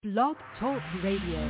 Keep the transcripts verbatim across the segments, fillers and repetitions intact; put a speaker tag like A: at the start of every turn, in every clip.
A: Blog Talk Radio.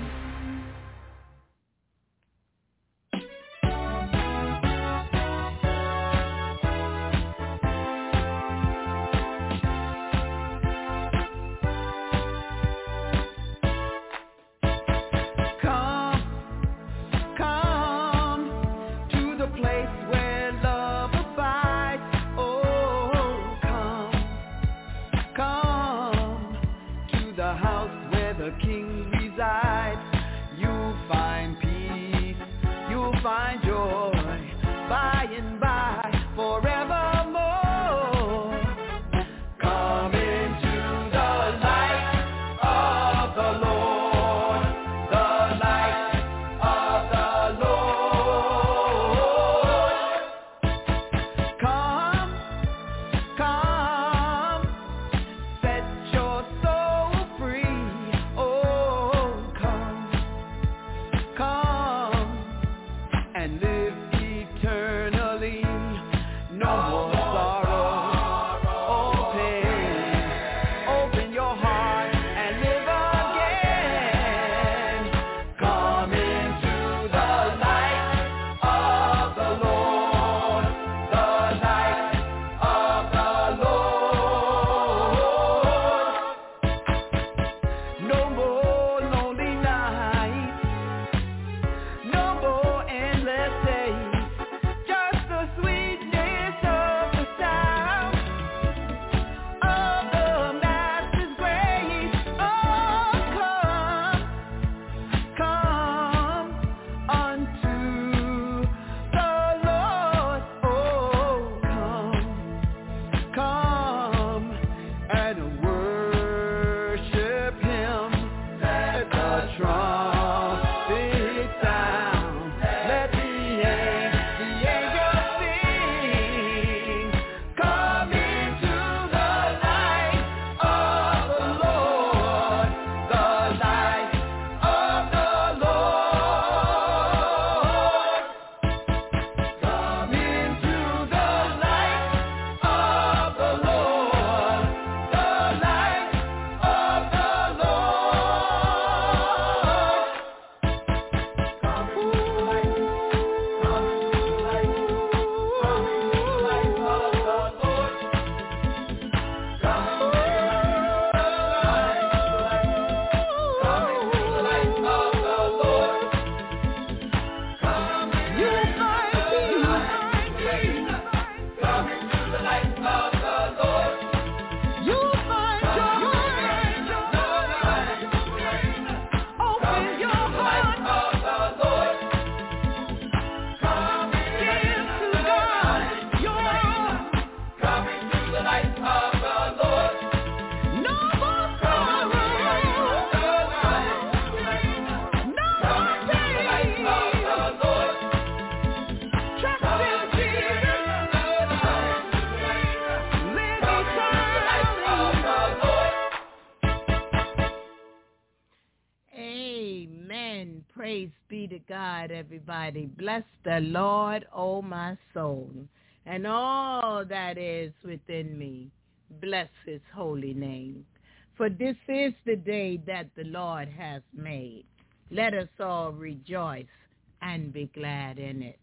B: Everybody, bless the Lord, O my soul, and all that is within me. Bless his holy name. For this is the day that the Lord has made. Let us all rejoice and be glad in it.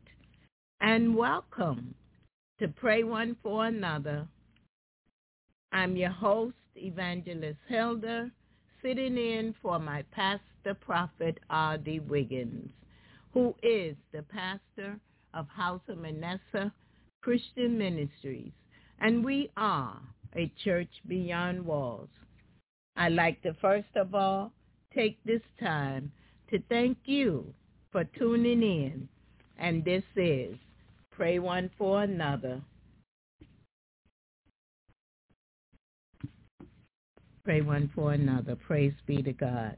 B: And welcome to Pray One for Another. I'm your host, Evangelist Hilda, sitting in for my pastor, Prophet R D Wiggins, who is the pastor of House of Manasseh Christian Ministries, and we are a church beyond walls. I'd like to first of all take this time to thank you for tuning in, and this is Pray One for Another. Pray one for another. Praise be to God.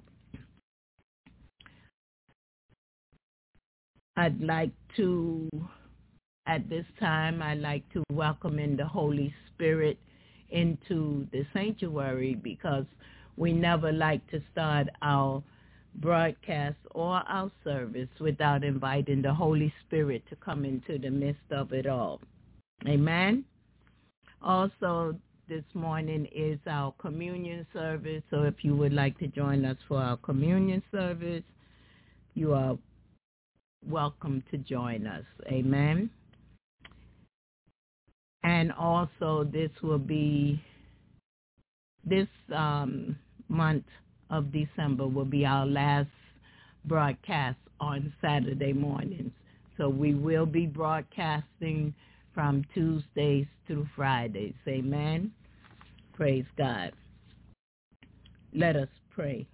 B: I'd like to, at this time, I'd like to welcome in the Holy Spirit into the sanctuary, because we never like to start our broadcast or our service without inviting the Holy Spirit to come into the midst of it all. Amen. Also, this morning is our communion service. So if you would like to join us for our communion service, you are welcome to join us. Amen. And also this will be, this um, month of December will be our last broadcast on Saturday mornings. So we will be broadcasting from Tuesdays through Fridays. Amen. Praise God. Let us pray.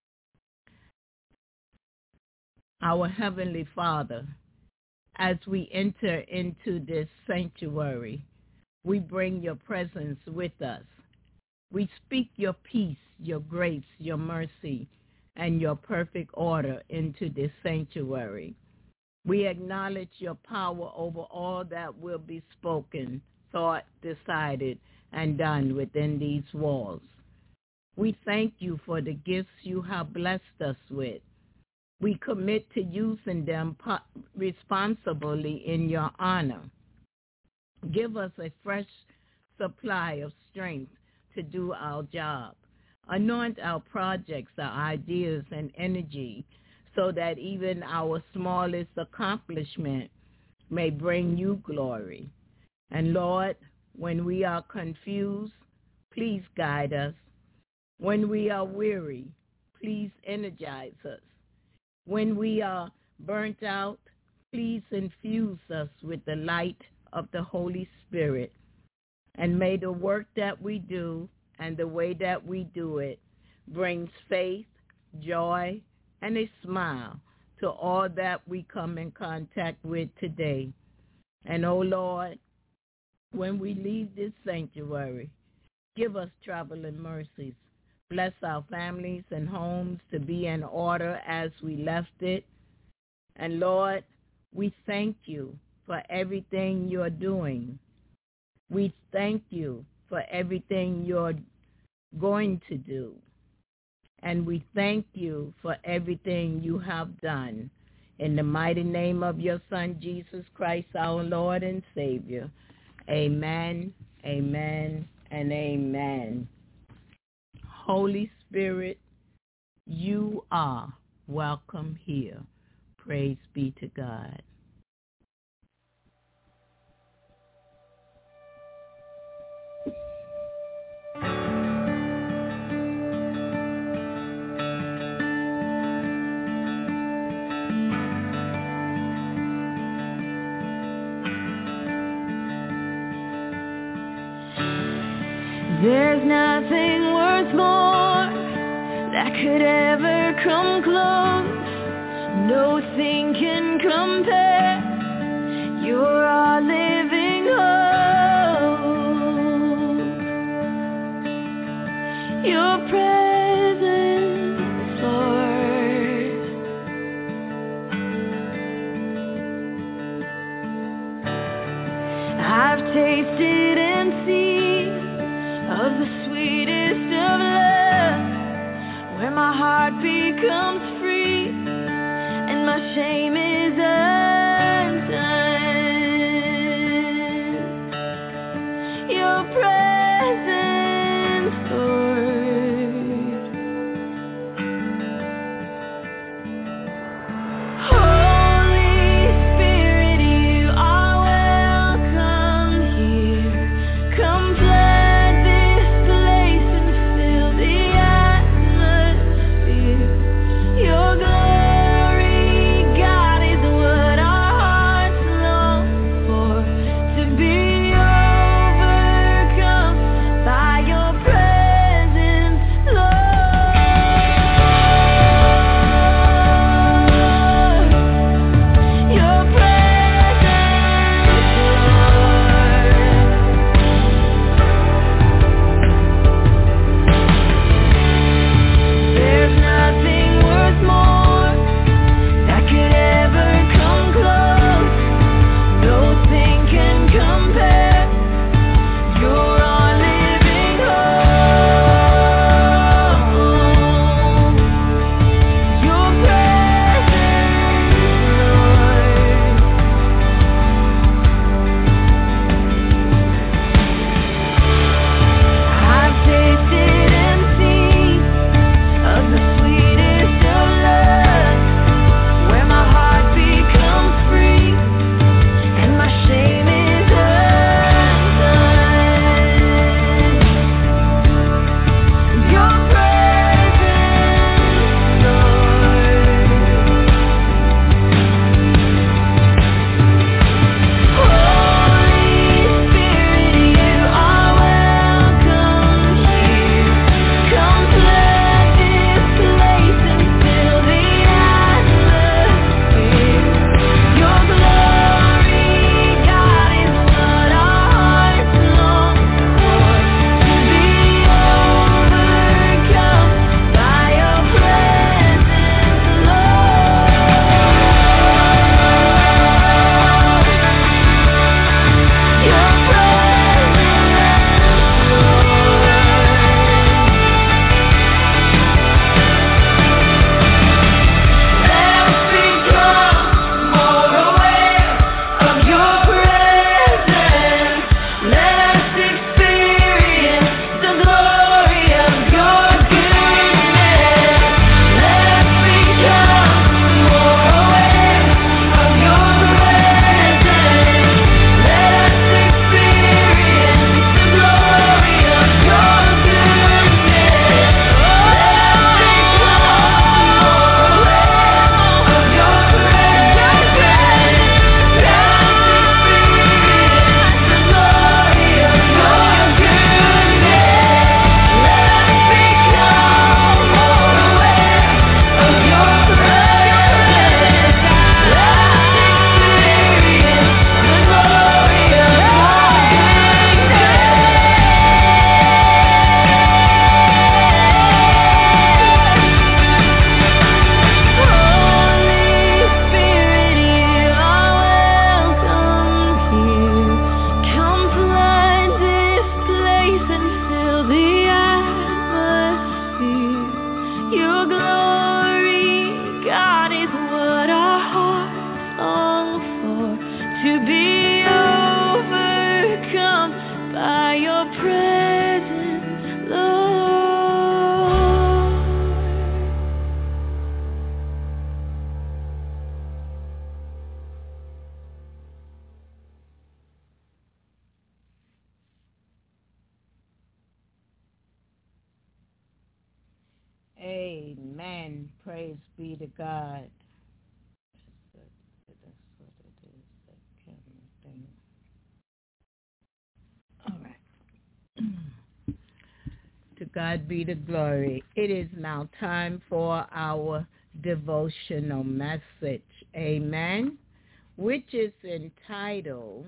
B: Our Heavenly Father, as we enter into this sanctuary, we bring your presence with us. We speak your peace, your grace, your mercy, and your perfect order into this sanctuary. We acknowledge your power over all that will be spoken, thought, decided, and done within these walls. We thank you for the gifts you have blessed us with. We commit to using them po- responsibly in your honor. Give us a fresh supply of strength to do our job. Anoint our projects, our ideas, and energy so that even our smallest accomplishment may bring you glory. And Lord, when we are confused, please guide us. When we are weary, please energize us. When we are burnt out, please infuse us with the light of the Holy Spirit. And may the work that we do and the way that we do it brings faith, joy, and a smile to all that we come in contact with today. And, oh Lord, when we leave this sanctuary, give us traveling mercies. Bless our families and homes to be in order as we left it. And Lord, we thank you for everything you're doing. We thank you for everything you're going to do. And we thank you for everything you have done. In the mighty name of your Son, Jesus Christ, our Lord and Savior. Amen, amen, and amen. Holy Spirit, you are welcome here. Praise be to God.
C: There's nothing worth more that could ever come close. Nothing can compare. You're our living hope. Your presence, Lord. I've tasted and seen of the sweetest of love, where my heart becomes free and my shame is undone. Your presence, Lord. Holy Spirit, you are welcome here. Come flood this place and fill the atmosphere. Your glory, God, is what Your glory, God, is what our hearts long for, to be overcome by your presence, Lord.
B: Amen. Praise be to God. All right. To God be the glory. It is now time for our devotional message. Amen. Which is entitled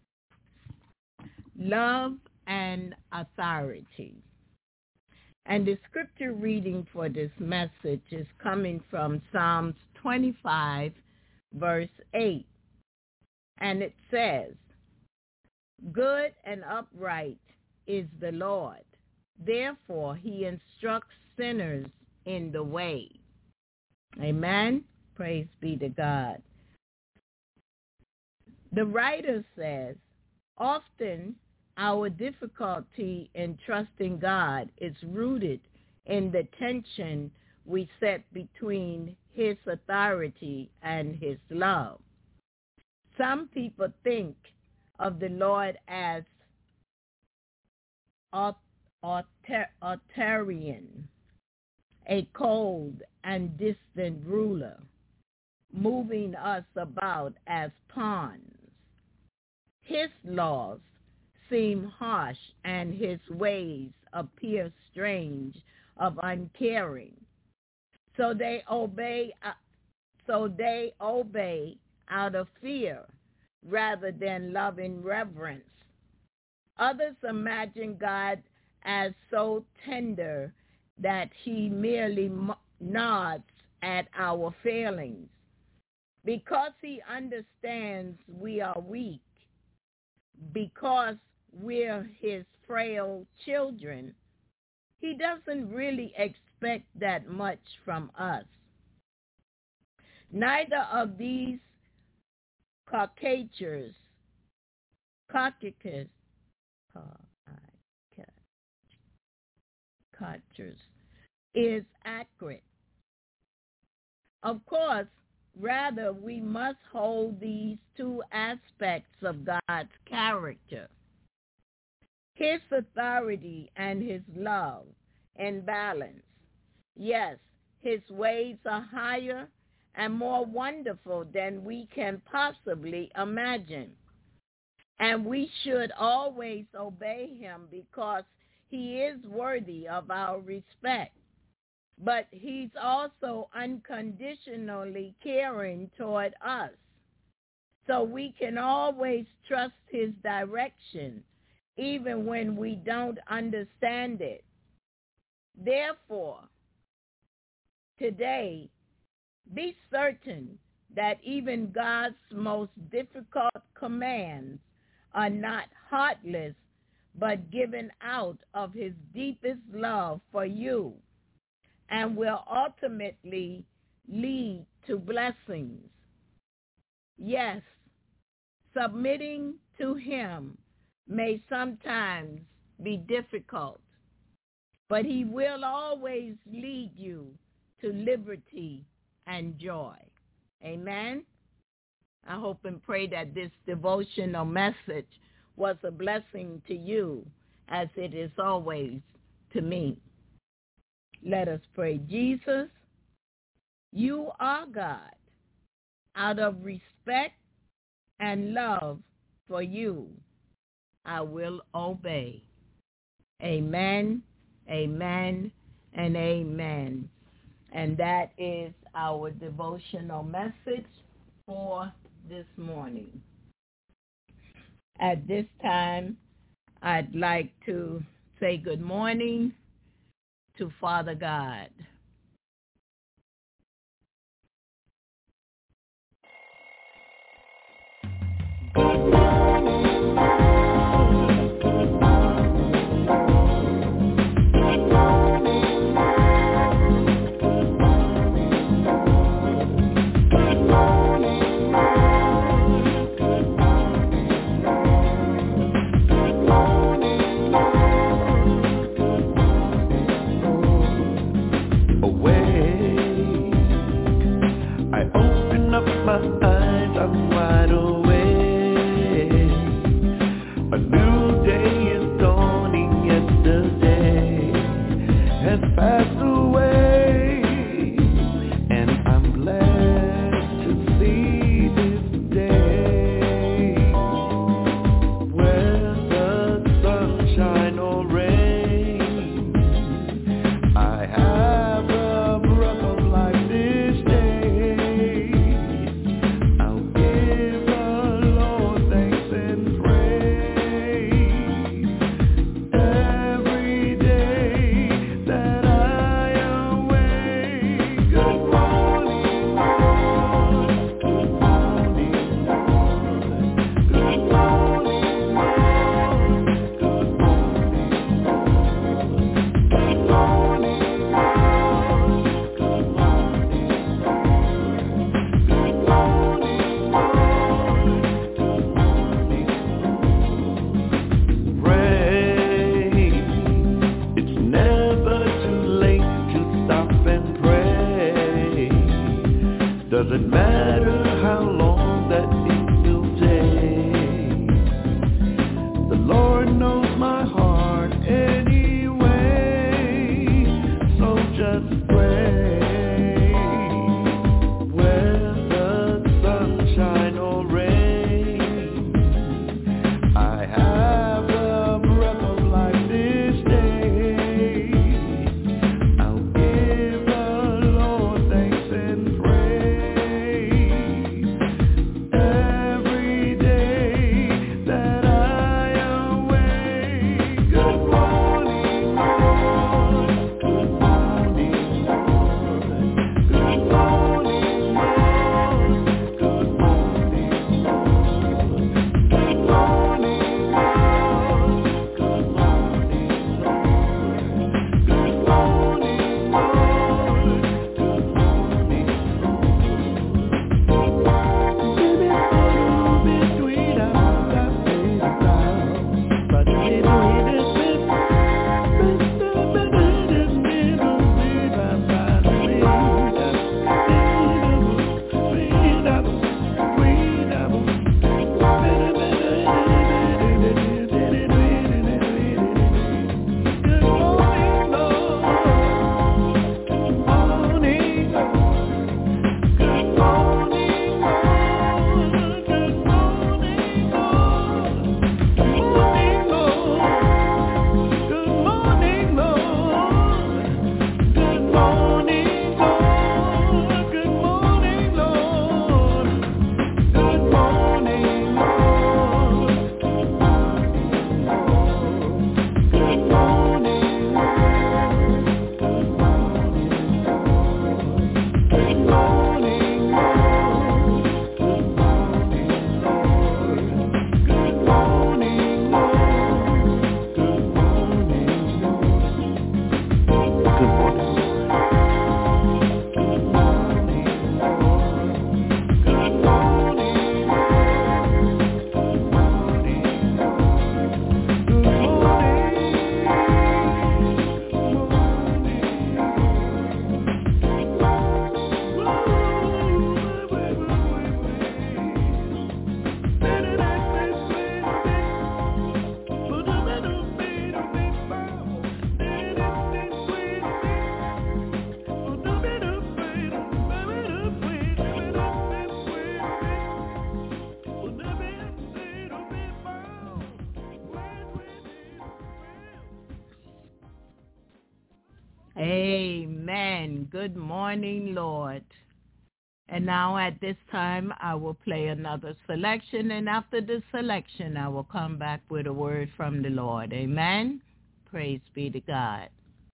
B: Love and Authority. And the scripture reading for this message is coming from Psalms twenty-five, verse eight. And it says, good and upright is the Lord. Therefore, he instructs sinners in the way. Amen. Praise be to God. The writer says, often our difficulty in trusting God is rooted in the tension we set between his authority and his love. Some people think of the Lord as authoritarian, a cold and distant ruler, moving us about as pawns. His laws seem harsh, and his ways appear strange, of uncaring. So they obey. Uh, so they obey out of fear, rather than loving reverence. Others imagine God as so tender that he merely nods at our failings. Because he understands we are weak, because we're his frail children, he doesn't really expect that much from us. Neither of these caricatures, caricatures, caricatures is accurate. Of course, rather, we must hold these two aspects of God's character, his authority and his love, in balance. Yes, his ways are higher and more wonderful than we can possibly imagine. And we should always obey him because he is worthy of our respect. But he's also unconditionally caring toward us. So we can always trust his direction, even when we don't understand it. Therefore, today, be certain that even God's most difficult commands are not heartless, but given out of his deepest love for you, and will ultimately lead to blessings. Yes, submitting to him may sometimes be difficult, but he will always lead you to liberty and joy. Amen. I hope and pray that this devotional message was a blessing to you, as it is always to me. Let us pray. Jesus, you are God. Out of respect and love for you, I will obey. Amen, amen, and amen. And that is our devotional message for this morning. At this time, I'd like to say good morning to Father God.
D: Doesn't matter how long that it will take. The Lord knows my heart anyway, so just pray. Whether sunshine or rain, I have the breath of life this day. I'll give the Lord thanks and praise every day that I awake. Good morning, Lord. Good morning, Lord. Good morning, Lord. Good morning, Lord. Good morning, Lord. Good morning, Lord. Good morning, Lord. Good morning, Lord. Between our but it
B: Amen. Good morning, Lord. And now at this time, I will play another selection, and after the selection, I will come back with a word from the Lord. Amen. Praise be to God.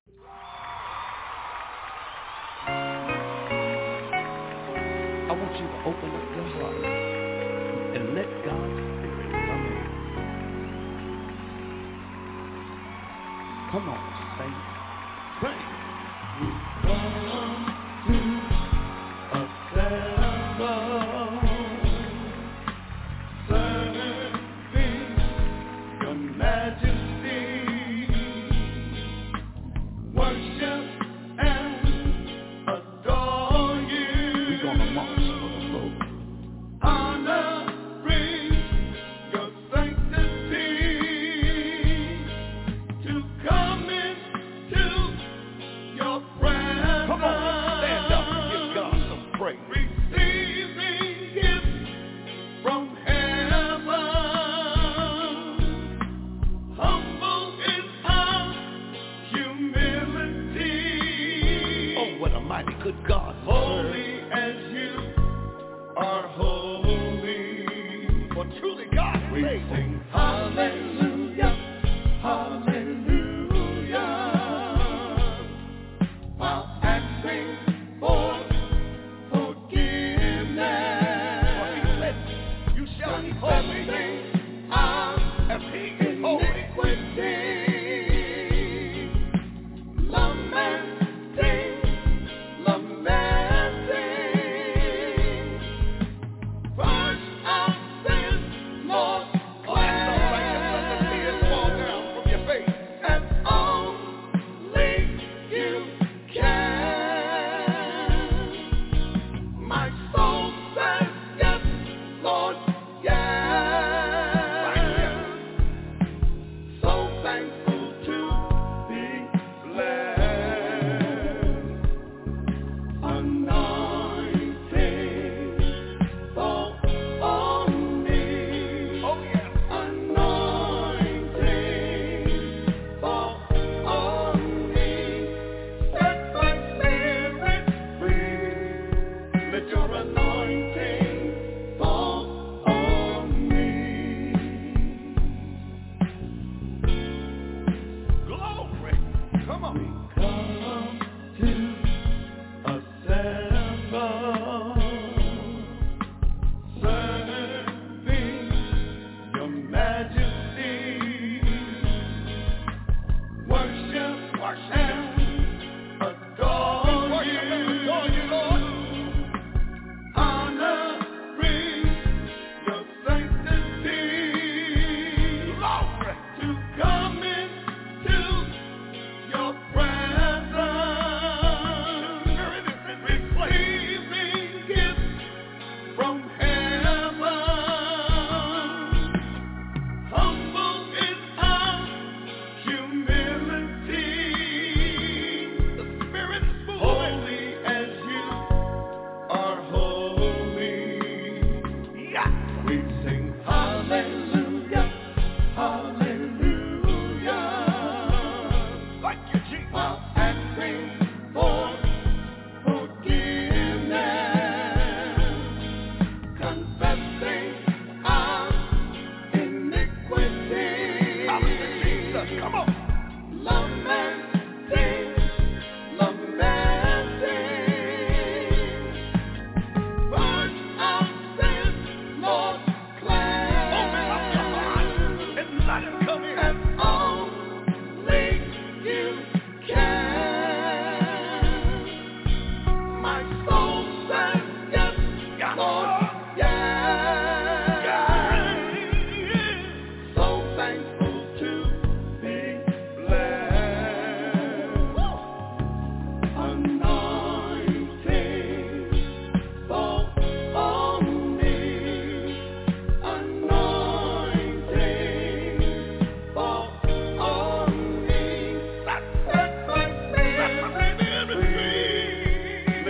D: I want you to open up your heart and let God's Spirit come in. Come on, saints. Sing. We've come to assemble, serving your majesty, worship and adore you. We're gonna march for the Lord. Honoring your sanctity, to come into your presence. Come on, stand up and give God some praise. Receiving gifts from heaven, humble in our humility. Oh, what a mighty good God. Holy as you are holy. For truly God we sing hallelujah, hallelujah, while asking for forgiveness. For he said, you shall be holy as he is holy. Lamenting, lamenting, wash our sins, Lord, cleanse us righteous, let the tears fall down from your face, and only you can.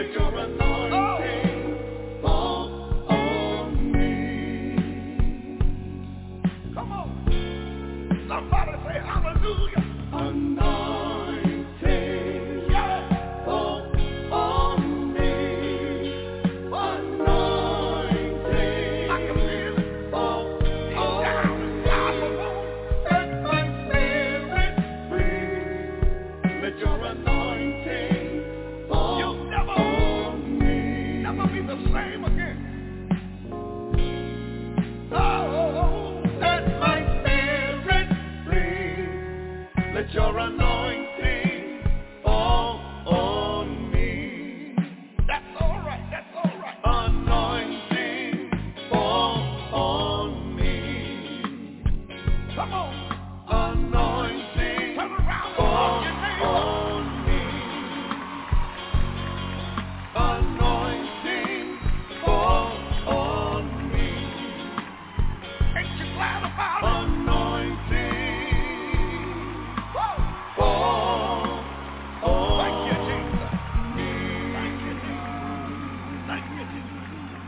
D: Let your anointing fall on me. Come on. Somebody say hallelujah. Anointing. Yes. Fall on me. Anointing. I can feel it. Fall on me. Set my spirit free. Let your anointing fall You'll never, on me. Never be the same again. Oh, set my spirit free. Let your anointing fall on me. That's all right. That's all right. Anointing fall on me. Come on. Anointing Turn around fall your neighbor. on me. Anointing fall on me. Ain't you glad about it? Anointing Woo! fall on Thank you, Jesus. me. Thank you, Jesus. Thank you, Jesus.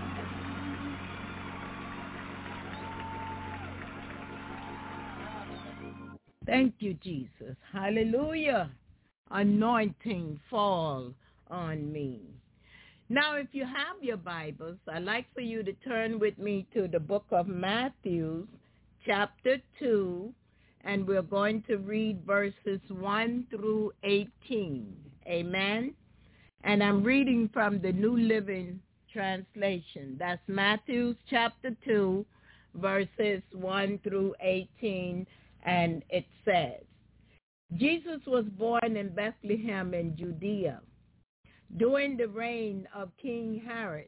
B: Thank you, Jesus. Hallelujah. Anointing fall on me. Now, if you have your Bibles, I'd like for you to turn with me to the book of Matthew, chapter two, and we're going to read verses one through eighteen. Amen. And I'm reading from the New Living Translation. That's Matthew chapter two, verses one through eighteen, and it says, Jesus was born in Bethlehem in Judea during the reign of King Herod.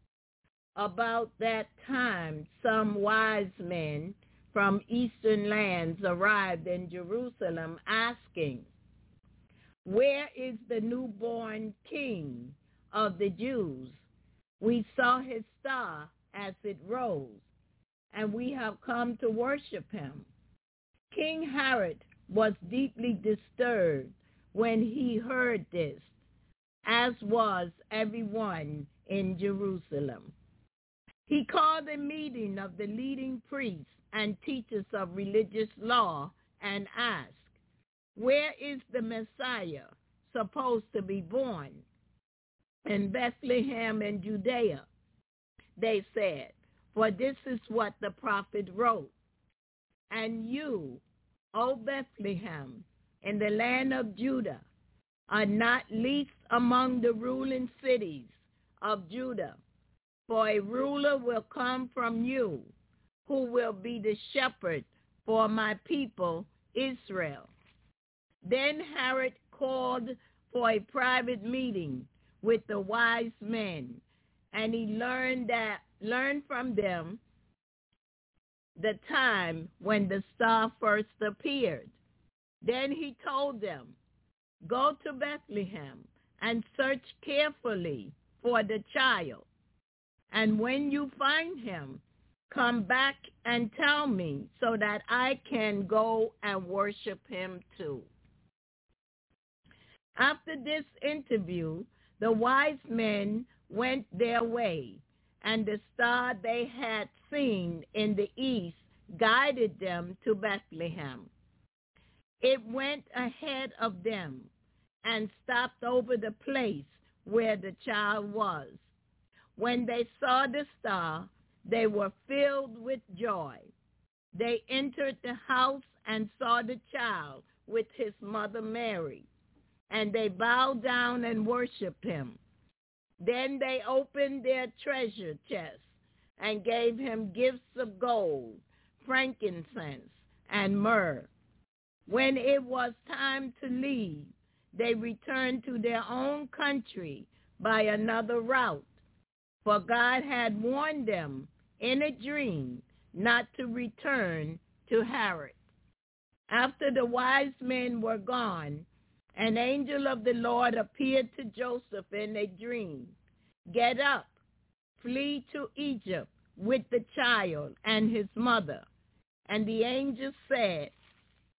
B: About that time, some wise men from eastern lands arrived in Jerusalem asking, "Where is the newborn King of the Jews? We saw his star as it rose, and we have come to worship him." King Herod was deeply disturbed when he heard this, as was everyone in Jerusalem. He called a meeting of the leading priests and teachers of religious law and asked, "Where is the Messiah supposed to be born?" "In Bethlehem in Judea," they said, "for this is what the prophet wrote. And you, O Bethlehem, in the land of Judah, are not least among the ruling cities of Judah, for a ruler will come from you, who will be the shepherd for my people Israel." Then Herod called for a private meeting with the wise men, and he learned that learned from them the time when the star first appeared. Then he told them, "Go to Bethlehem and search carefully for the child. And when you find him, come back and tell me so that I can go and worship him too." After this interview, the wise men went their way, and the star they had seen in the east guided them to Bethlehem. It went ahead of them and stopped over the place where the child was. When they saw the star, they were filled with joy. They entered the house and saw the child with his mother Mary, and they bowed down and worshiped him. Then they opened their treasure chests and gave him gifts of gold, frankincense, and myrrh. When it was time to leave, they returned to their own country by another route, for God had warned them in a dream not to return to Herod. After the wise men were gone, an angel of the Lord appeared to Joseph in a dream. "Get up, flee to Egypt with the child and his mother." And the angel said,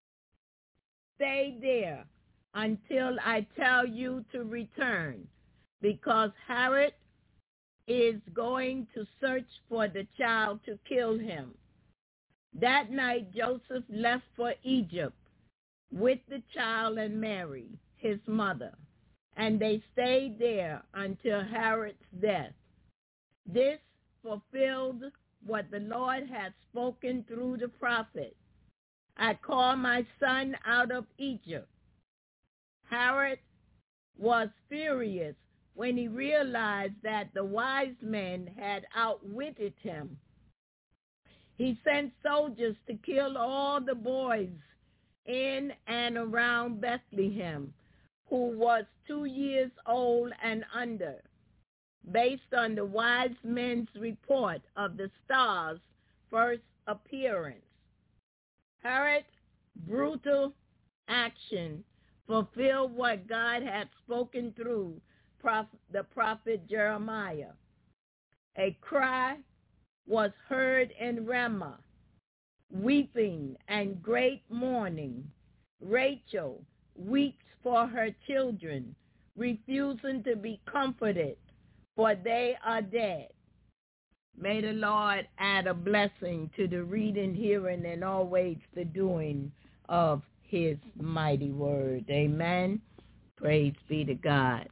B: "Stay there until I tell you to return, because Herod is going to search for the child to kill him. That night, Joseph left for Egypt with the child and Mary, his mother, and they stayed there until Herod's death. This fulfilled what the Lord had spoken through the prophet. I called my son out of Egypt. Herod was furious when he realized that the wise men had outwitted him. He sent soldiers to kill all the boys in and around Bethlehem who was two years old and under, based on the wise men's report of the star's first appearance. Herod's brutal action fulfilled what God had spoken through prof- the prophet Jeremiah. A cry was heard in Ramah, weeping and great mourning. Rachel weeps for her children, refusing to be comforted, for they are dead. May the Lord add a blessing to the reading, hearing, and always the doing of his mighty word. Amen. Praise be to God.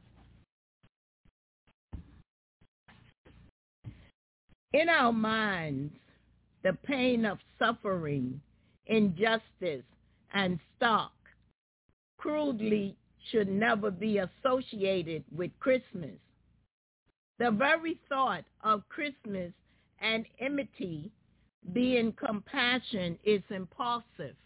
B: In our minds, the pain of suffering, injustice, and stark crudely should never be associated with Christmas. The very thought of Christmas and enmity being compassion is impulsive.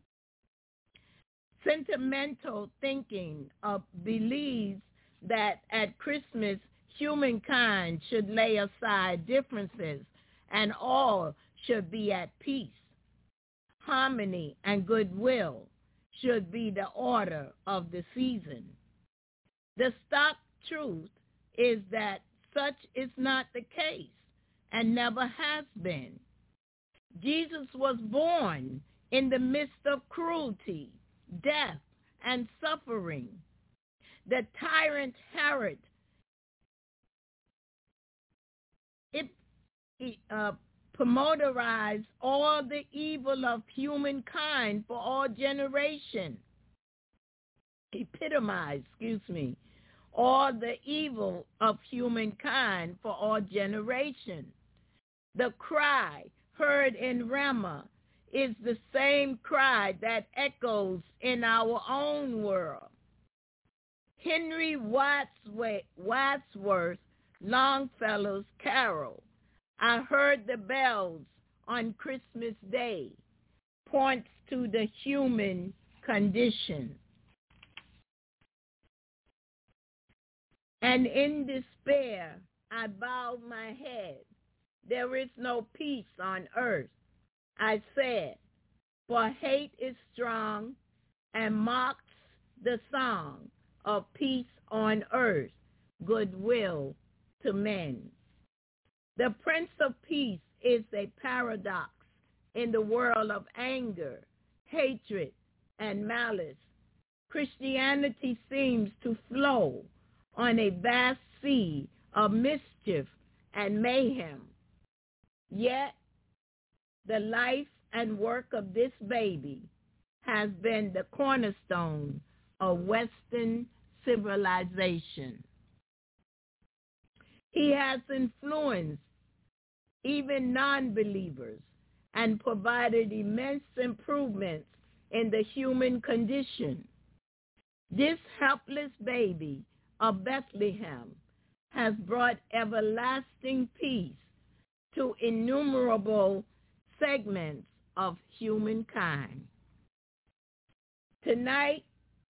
B: Sentimental thinking of believes that at Christmas humankind should lay aside differences and all should be at peace. Harmony and goodwill should be the order of the season. The stark truth is that such is not the case and never has been. Jesus was born in the midst of cruelty, death, and suffering. The tyrant Herod it, it uh, promoterized all the evil of humankind for all generations. Epitomized, excuse me, all the evil of humankind for all generations. The cry heard in Ramah is the same cry that echoes in our own world. Henry Wadsworth, Wadsworth Longfellow's carol, I heard the bells on Christmas Day, points to the human condition. And in despair, I bowed my head. There is no peace on earth, I said, for hate is strong and mocks the song of peace on earth, goodwill to men. The Prince of Peace is a paradox in the world of anger, hatred, and malice. Christianity seems to flow on a vast sea of mischief and mayhem. Yet, the life and work of this baby has been the cornerstone of Western civilization. He has influenced even non-believers and provided immense improvements in the human condition. This helpless baby of Bethlehem has brought everlasting peace to innumerable segments of humankind. Tonight,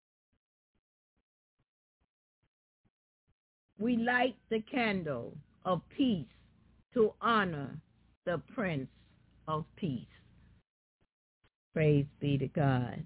B: we light the candle of peace to honor the Prince of Peace. Praise be to God.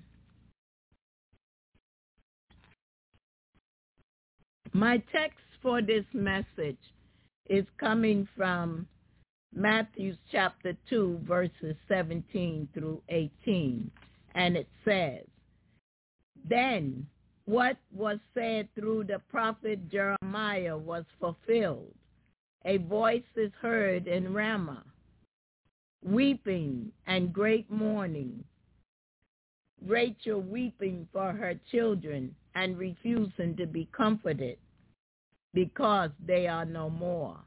B: My text for this message is coming from Matthew chapter two, verses seventeen through eighteen, and it says, Then what was said through the prophet Jeremiah was fulfilled. A voice is heard in Ramah, weeping and great mourning. Rachel weeping for her children and refusing to be comforted because they are no more.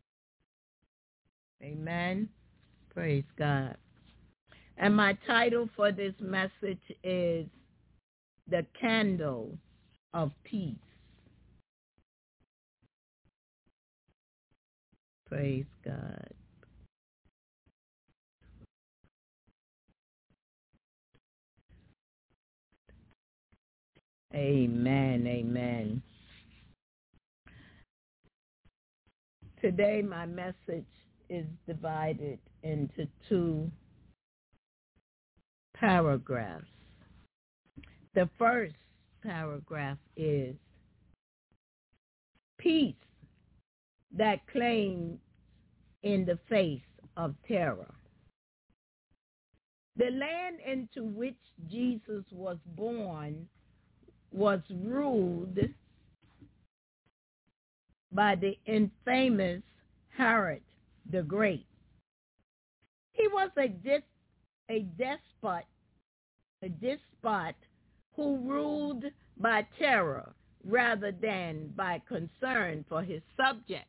B: Amen. Praise God. And my title for this message is The Candle of Peace. Praise God. Amen, amen. Today my message is divided into two paragraphs. The first paragraph is peace that claims in the face of terror. The land into which Jesus was born was ruled by the infamous Herod the Great. He was a dis- a despot, a despot who ruled by terror rather than by concern for his subjects.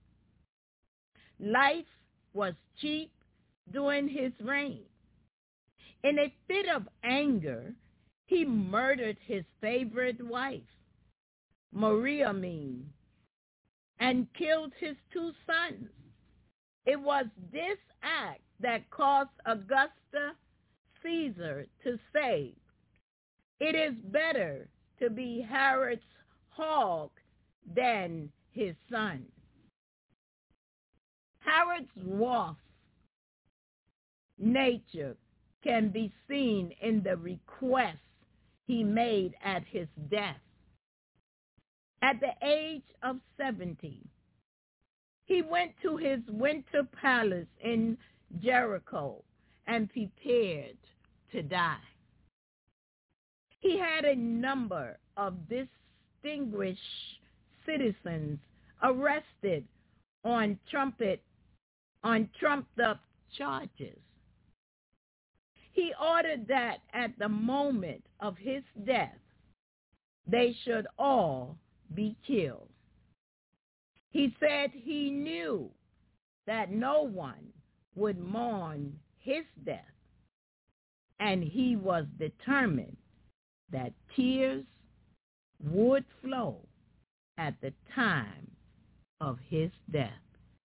B: Life was cheap during his reign. In a fit of anger, he murdered his favorite wife, Mariamne, and killed his two sons. It was this act that caused Augusta Caesar to say, "It is better to be Herod's hog than his son." Herod's wrath nature can be seen in the request he made at his death. At the age of seventy, he went to his winter palace in Jericho and prepared to die. He had a number of distinguished citizens arrested on trumpet on trumped-up charges. He ordered that at the moment of his death, they should all be killed. He said he knew that no one would mourn his death, and he was determined that tears would flow at the time of his death.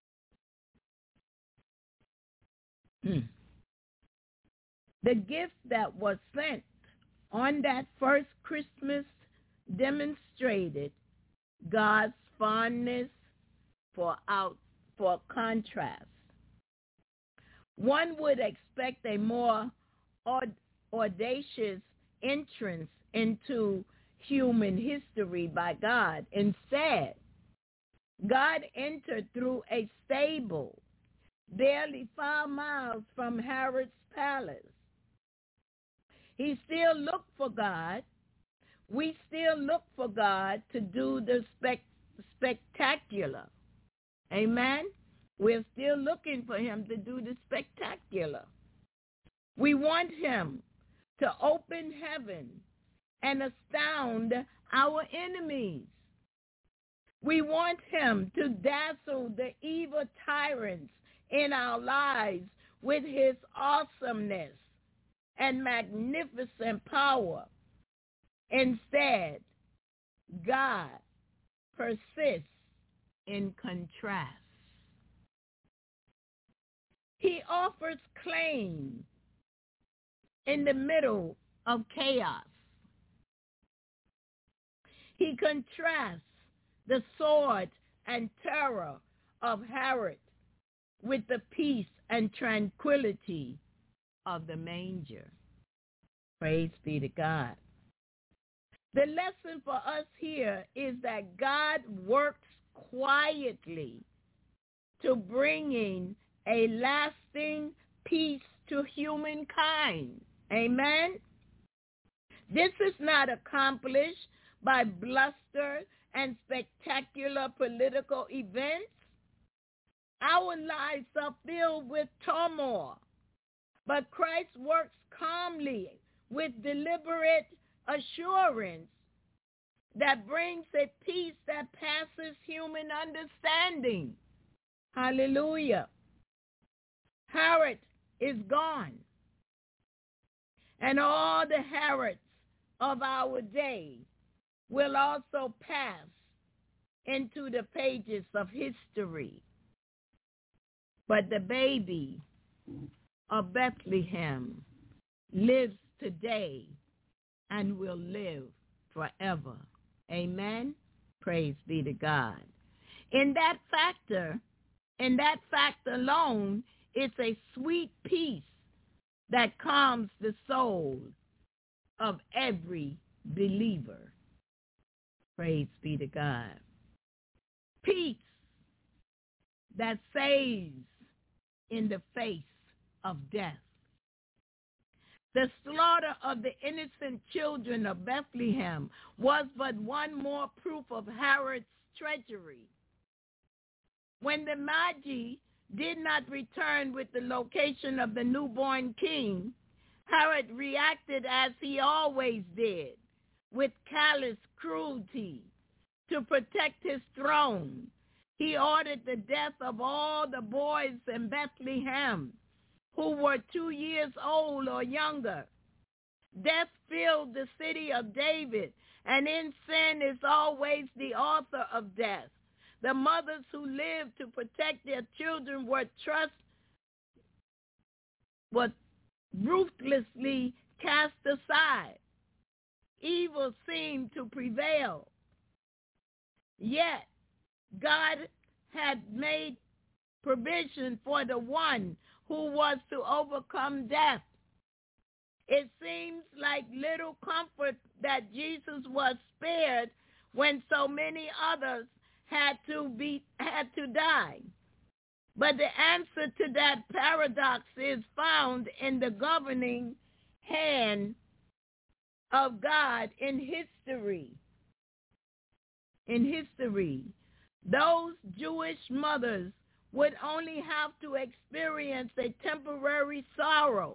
B: Hmm. The gift that was sent on that first Christmas demonstrated God's fondness for out for contrast. One would expect a more aud- audacious entrance into human history by God. Instead, God entered through a stable barely five miles from Herod's palace. He still looked for God. We still look for God to do the spec- spectacular. Amen? We're still looking for him to do the spectacular. We want him to open heaven and astound our enemies. We want him to dazzle the evil tyrants in our lives with his awesomeness and magnificent power. Instead, God persists in contrast. He offers claim in the middle of chaos. He contrasts the sword and terror of Herod with the peace and tranquility of the manger. Praise be to God. The lesson for us here is that God works quietly to bringing a lasting peace to humankind. Amen? This is not accomplished by bluster and spectacular political events. Our lives are filled with turmoil, but Christ works calmly with deliberate assurance that brings a peace that passes human understanding. Hallelujah. Herod is gone, and all the Herods of our day will also pass into the pages of history. But the baby of Bethlehem lives today and will live forever. Amen. Praise be to God. In that factor, in that fact alone, it's a sweet peace that calms the soul of every believer. Praise be to God. Peace that saves in the face of death. The slaughter of the innocent children of Bethlehem was but one more proof of Herod's treachery. When the Magi did not return with the location of the newborn king, Herod reacted as he always did, with callous cruelty. To protect his throne, he ordered the death of all the boys in Bethlehem who were two years old or younger. Death filled the city of David, and in sin is always the author of death. The mothers who lived to protect their children were trust were ruthlessly cast aside. Evil seemed to prevail. Yet God had made provision for the one who was to overcome death. It seems like little comfort that Jesus was spared when so many others had to be had to die. But the answer to that paradox is found in the governing hand of God in history. In history, those Jewish mothers would only have to experience a temporary sorrow.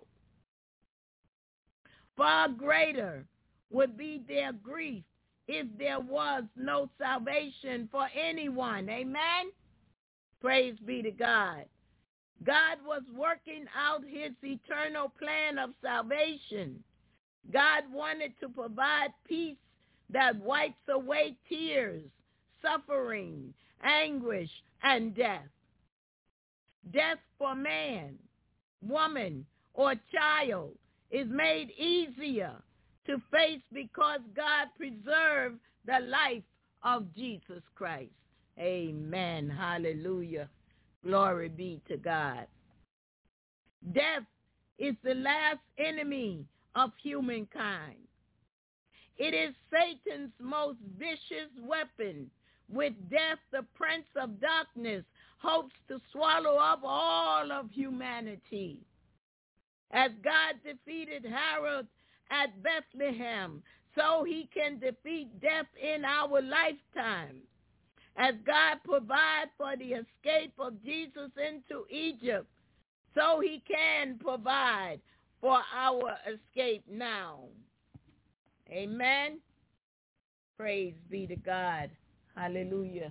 B: Far greater would be their grief if there was no salvation for anyone. Amen? Praise be to God. God was working out his eternal plan of salvation. God wanted to provide peace that wipes away tears, suffering, anguish, and death. Death for man, woman, or child is made easier to face because God preserved the life of Jesus Christ. Amen. Hallelujah. Glory be to God. Death is the last enemy of humankind. It is Satan's most vicious weapon. With death, the prince of darkness hopes to swallow up all of humanity. As God defeated Herod at Bethlehem, so he can defeat death in our lifetime. As God provides for the escape of Jesus into Egypt, so he can provide for our escape now. Amen. Praise be to God. Hallelujah.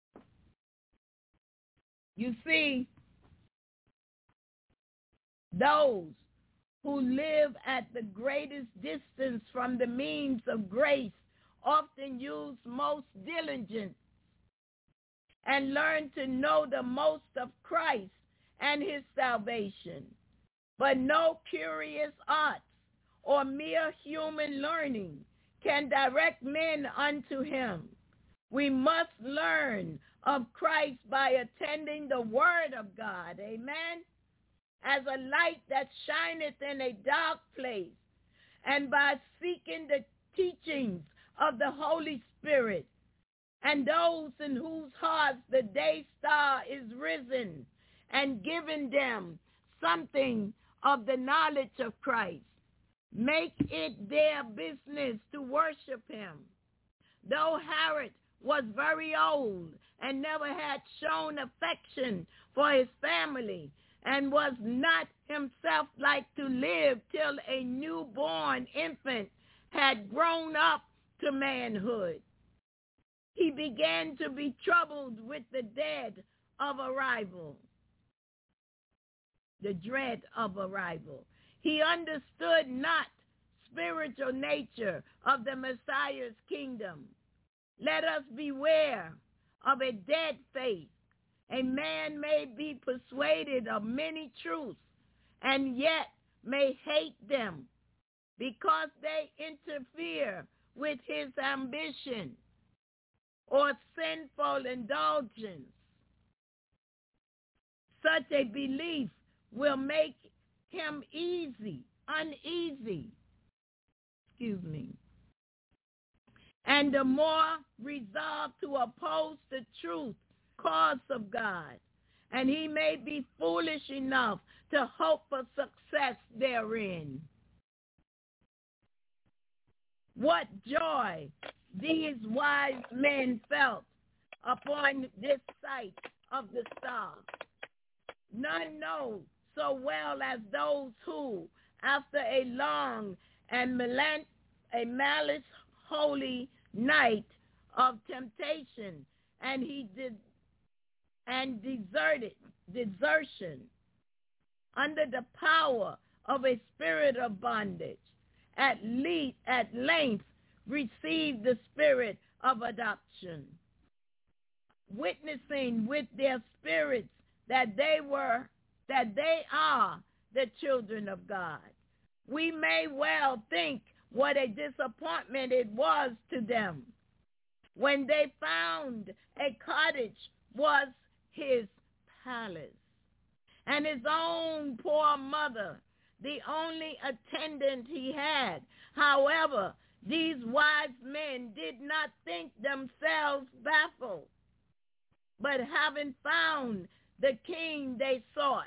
B: You see, those who live at the greatest distance from the means of grace often use most diligence and learn to know the most of Christ and his salvation. But no curious arts or mere human learning can direct men unto him. We must learn of Christ by attending the word of God. Amen. As a light that shineth in a dark place, and by seeking the teachings of the Holy Spirit, and those in whose hearts the day star is risen and given them something of the knowledge of Christ. Make it their business to worship him. Though Herod was very old and never had shown affection for his family, and was not himself like to live till a newborn infant had grown up to manhood, he began to be troubled with the dread of arrival. The dread of arrival. He understood not spiritual nature of the Messiah's kingdom. Let us beware of a dead faith. A man may be persuaded of many truths and yet may hate them because they interfere with his ambition or sinful indulgence. Such a belief will make him easy, uneasy, excuse me, and the more resolved to oppose the truth cause of God, and he may be foolish enough to hope for success therein. What joy these wise men felt upon this sight of the star. None know so well as those who, after a long and melan- a malice holy night of temptation, and he did and deserted desertion under the power of a spirit of bondage, at least at length received the spirit of adoption, witnessing with their spirits that they were that they are the children of God. We may well think what a disappointment it was to them when they found a cottage was his palace, and his own poor mother, the only attendant he had. However, these wise men did not think themselves baffled, but having found the king they sought,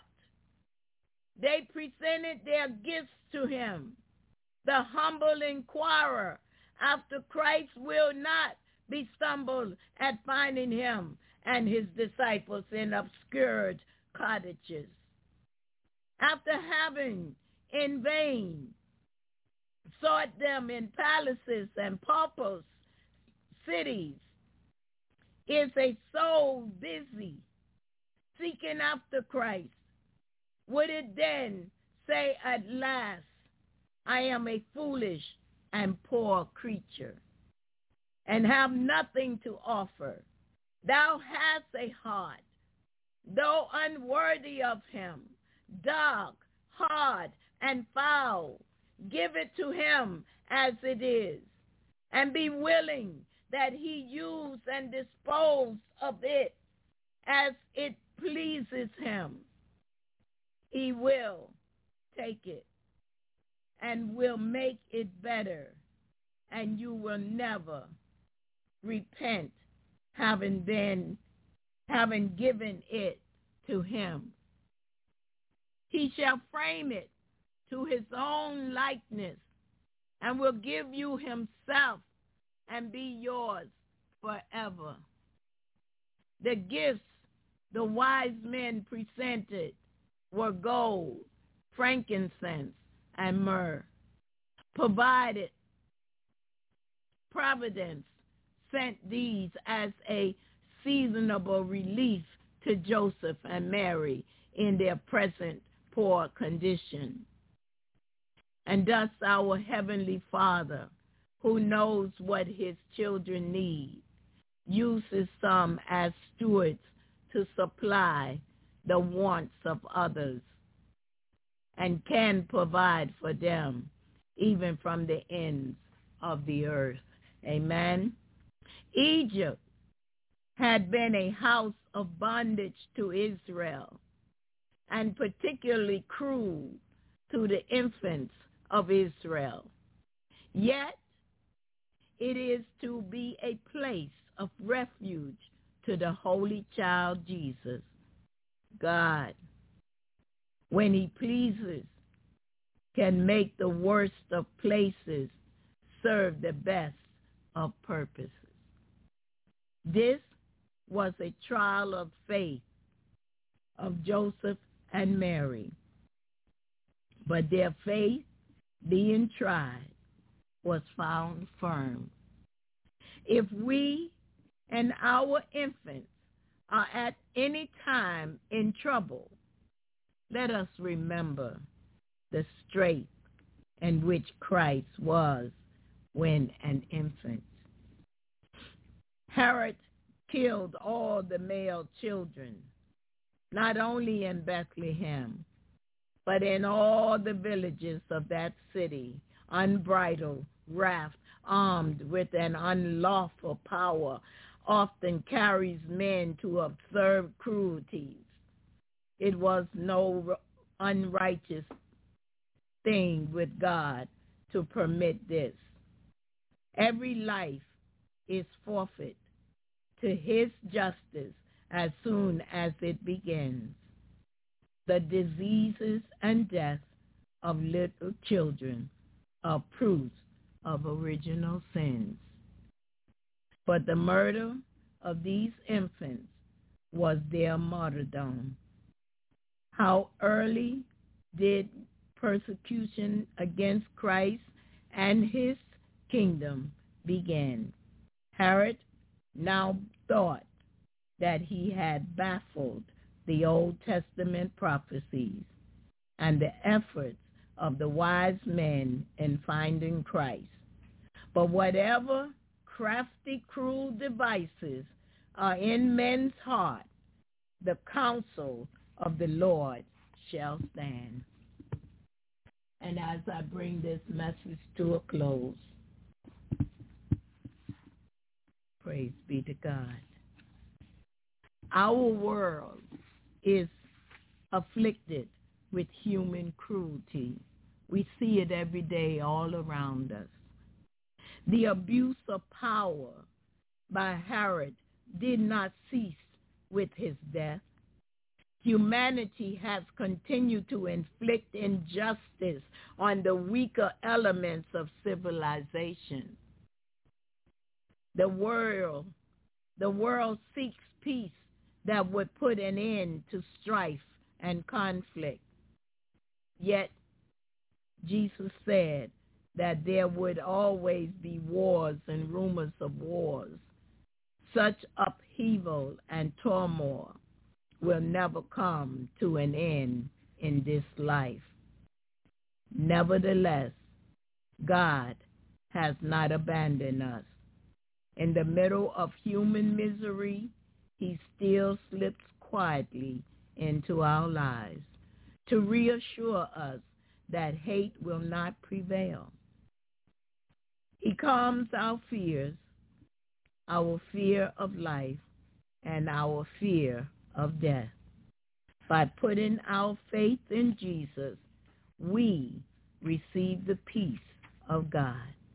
B: they presented their gifts to him. The humble inquirer after Christ will not be stumbled at finding him and his disciples in obscured cottages. After having in vain sought them in palaces and paupers' cities, is a soul busy seeking after Christ, would it then say at last, I am a foolish and poor creature, and have nothing to offer? Thou hast a heart, though unworthy of him, dark, hard, and foul. Give it to him as it is, and be willing that he use and dispose of it as it pleases him. He will take it and will make it better, and you will never repent having been, having given it to him. He shall frame it to his own likeness and will give you himself and be yours forever. The gifts the wise men presented were gold, frankincense, and myrrh. Provided Providence sent these as a seasonable relief to Joseph and Mary in their present poor condition. And thus our Heavenly Father, who knows what his children need, uses some as stewards to supply the wants of others, and can provide for them even from the ends of the earth. Amen. Egypt had been a house of bondage to Israel, and particularly cruel to the infants of Israel. Yet it is to be a place of refuge to the Holy Child Jesus. God, when he pleases, can make the worst of places serve the best of purposes. This was a trial of faith of Joseph and Mary. But their faith, being tried, was found firm. If we and our infants are at any time in trouble, let us remember the strait in which Christ was when an infant. Herod killed all the male children, not only in Bethlehem, but in all the villages of that city, unbridled wrath, armed with an unlawful power, often carries men to absurd cruelties. It was no unrighteous thing with God to permit this. Every life is forfeit to his justice as soon as it begins. The diseases and death of little children are proofs of original sins. But the murder of these infants was their martyrdom. How early did persecution against Christ and his kingdom begin? Herod now thought that he had baffled the Old Testament prophecies and the efforts of the wise men in finding Christ. But whatever crafty, cruel devices are in men's heart, the counsel of the Lord shall stand. And as I bring this message to a close, praise be to God. Our world is afflicted with human cruelty. We see it every day all around us. The abuse of power by Herod did not cease with his death. Humanity has continued to inflict injustice on the weaker elements of civilization. The world, the world seeks peace that would put an end to strife and conflict. Yet, Jesus said that there would always be wars and rumors of wars. Such upheaval and turmoil will never come to an end in this life. Nevertheless, God has not abandoned us. In the middle of human misery, he still slips quietly into our lives to reassure us that hate will not prevail. He calms our fears, our fear of life, and our fear of death. By putting our faith in Jesus, we receive the peace of God.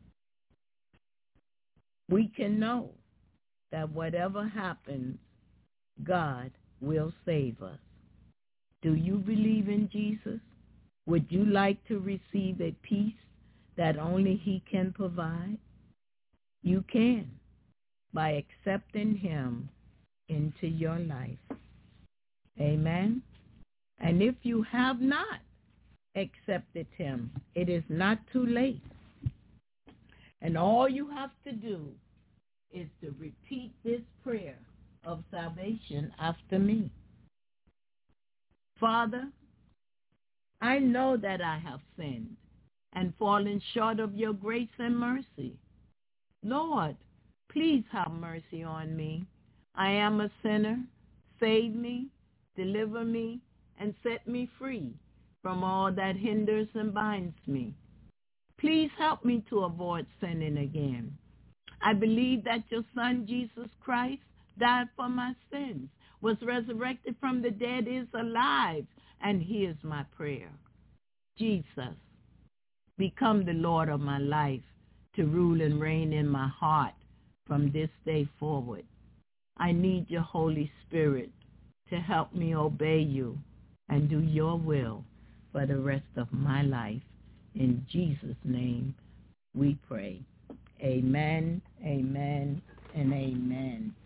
B: We can know that whatever happens, God will save us. Do you believe in Jesus? Would you like to receive a peace that only he can provide? You can by accepting him into your life. Amen. And if you have not accepted him, it is not too late. And all you have to do is to repeat this prayer of salvation after me. Father, I know that I have sinned and fallen short of your grace and mercy. Lord, please have mercy on me. I am a sinner. Save me, deliver me, and set me free from all that hinders and binds me. Please help me to avoid sinning again. I believe that your Son, Jesus Christ, died for my sins, was resurrected from the dead, is alive, and hears my prayer. Jesus, become the Lord of my life, to rule and reign in my heart from this day forward. I need your Holy Spirit to help me obey you and do your will for the rest of my life. In Jesus' name we pray. Amen, amen, and amen.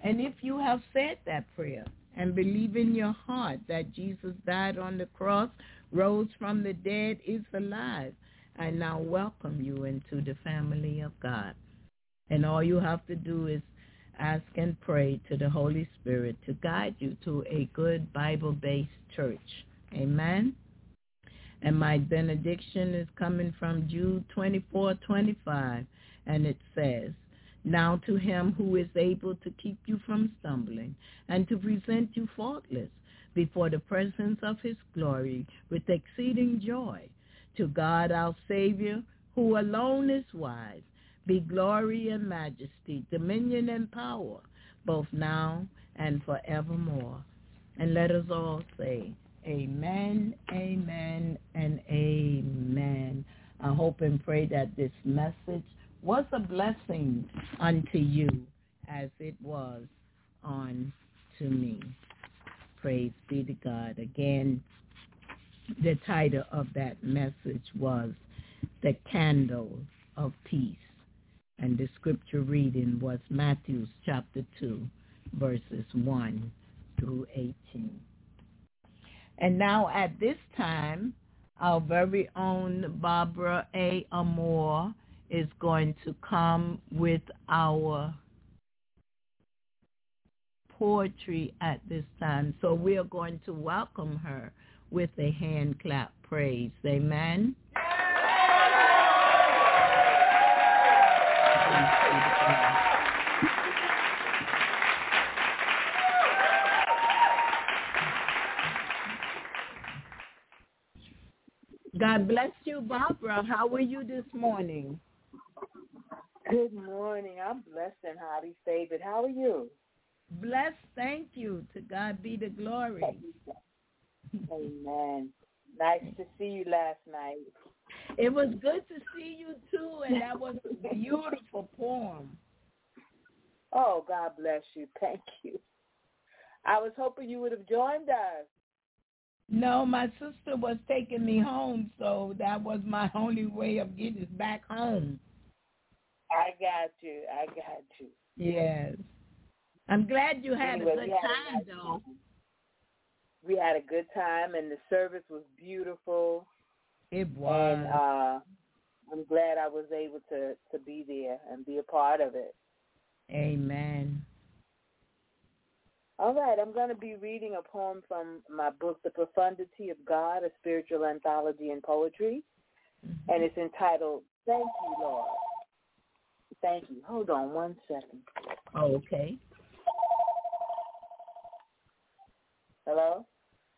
B: And if you have said that prayer and believe in your heart that Jesus died on the cross, rose from the dead, is alive, I now welcome you into the family of God. And all you have to do is ask and pray to the Holy Spirit to guide you to a good Bible-based church. Amen. And my benediction is coming from Jude twenty-four twenty-five, and it says, now to him who is able to keep you from stumbling and to present you faultless before the presence of his glory with exceeding joy, to God our Savior, who alone is wise, be glory and majesty, dominion and power, both now and forevermore. And let us all say, amen, amen, and amen. I hope and pray that this message was a blessing unto you as it was unto me. Praise be to God. Again, the title of that message was The Candle of Peace. And the scripture reading was Matthew chapter two, verses one through eighteen. And now at this time, our very own Barbara A. Amore is going to come with our poetry at this time. So we are going to welcome her with a hand clap praise. Amen. God bless you, Barbara. How are you this morning?
E: Good morning. I'm blessed and highly favored. How are you?
B: Blessed, thank you. To God be the glory.
E: Amen. Nice to see you last night.
B: It was good to see you too, and that was a beautiful poem.
E: Oh, God bless you. Thank you. I was hoping you would have joined us.
B: No, my sister was taking me home, so that was my only way of getting back home.
E: I got you. I got you.
B: Yes. I'm glad you had
E: anyway,
B: a good
E: had
B: time,
E: a nice
B: though.
E: Time. We had a good time, and the service was beautiful.
B: It was.
E: And uh, I'm glad I was able to, to be there and be a part of it.
B: Amen.
E: All right, I'm going to be reading a poem from my book, The Profundity of God, a Spiritual Anthology in Poetry, mm-hmm. and it's entitled, Thank You, Lord. Thank you. Hold on one second.
B: Oh, okay.
E: Hello?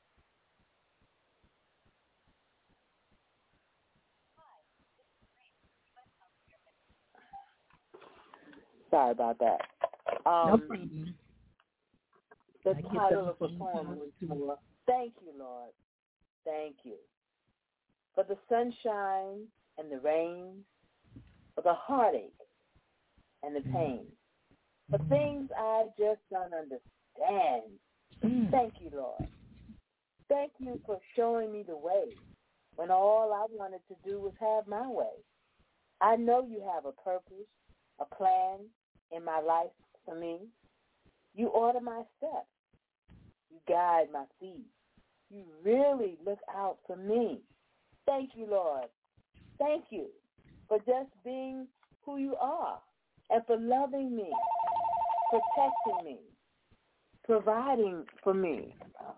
E: Sorry about that. Um,
B: no problem.
E: The title of the poem was Thank You, Lord. Thank you. For the sunshine and the rain, for the heartache and the pain, for things I just don't understand.
B: Mm.
E: Thank you, Lord. Thank you for showing me the way when all I wanted to do was have my way. I know you have a purpose, a plan in my life for me. You order my steps. You guide my feet. You really look out for me. Thank you, Lord. Thank you for just being who you are and for loving me, protecting me, providing for me. Oh.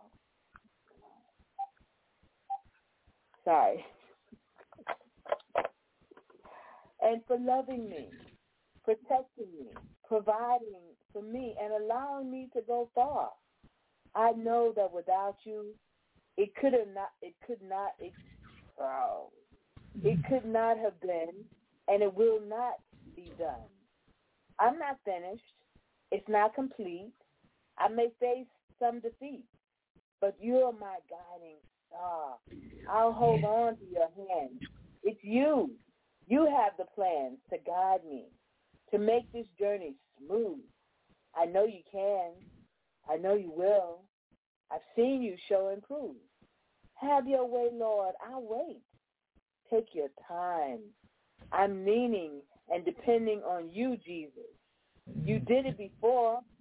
E: Sorry. And for loving me, protecting me, providing for me, and allowing me to go far. I know that without you, it could have not. It could not. It, oh, it could not have been, and it will not be done. I'm not finished. It's not complete. I may face some defeat, but you're my guiding star. I'll hold on to your hand. It's you. You have the plans to guide me, to make this journey smooth. I know you can. I know you will. I've seen you show and prove. Have your way, Lord. I'll wait. Take your time. I'm leaning and depending on you, Jesus. You did it before.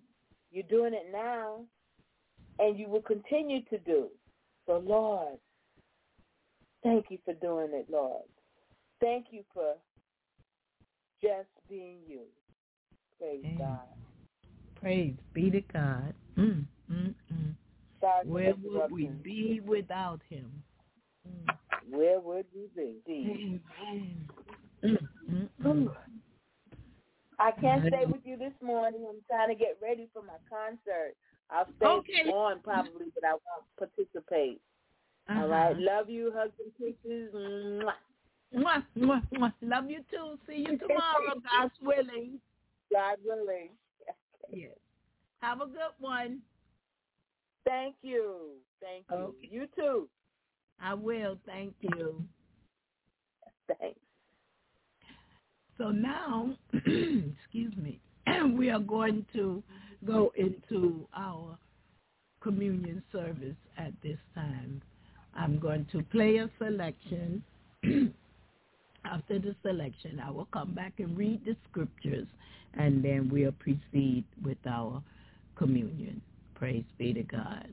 E: You're doing it now, and you will continue to do. So, Lord, thank you for doing it, Lord. Thank you for just being you. Praise
B: Amen.
E: God.
B: Praise be to God. Mm, mm, mm.
E: Sorry for
B: Where would we
E: interrupting.
B: be without him? Mm.
E: Where would we be?
B: Amen. Mm, mm, mm.
E: I can't stay with you this morning. I'm trying to get ready for my concert. I'll stay
B: Okay.
E: on probably, but I won't participate.
B: Uh-huh.
E: All right. Love you. Hugs and kisses. Mwah.
B: Mwah, mwah, mwah. Love you too. See you tomorrow, God's willing.
E: God willing.
B: Yes. Have a good one.
E: Thank you. Thank you.
B: Okay.
E: You too.
B: I will. Thank you.
E: Thanks.
B: So now, excuse me, we are going to go into our communion service at this time. I'm going to play a selection. After the selection, I will come back and read the scriptures, and then we'll proceed with our communion. Praise be to God.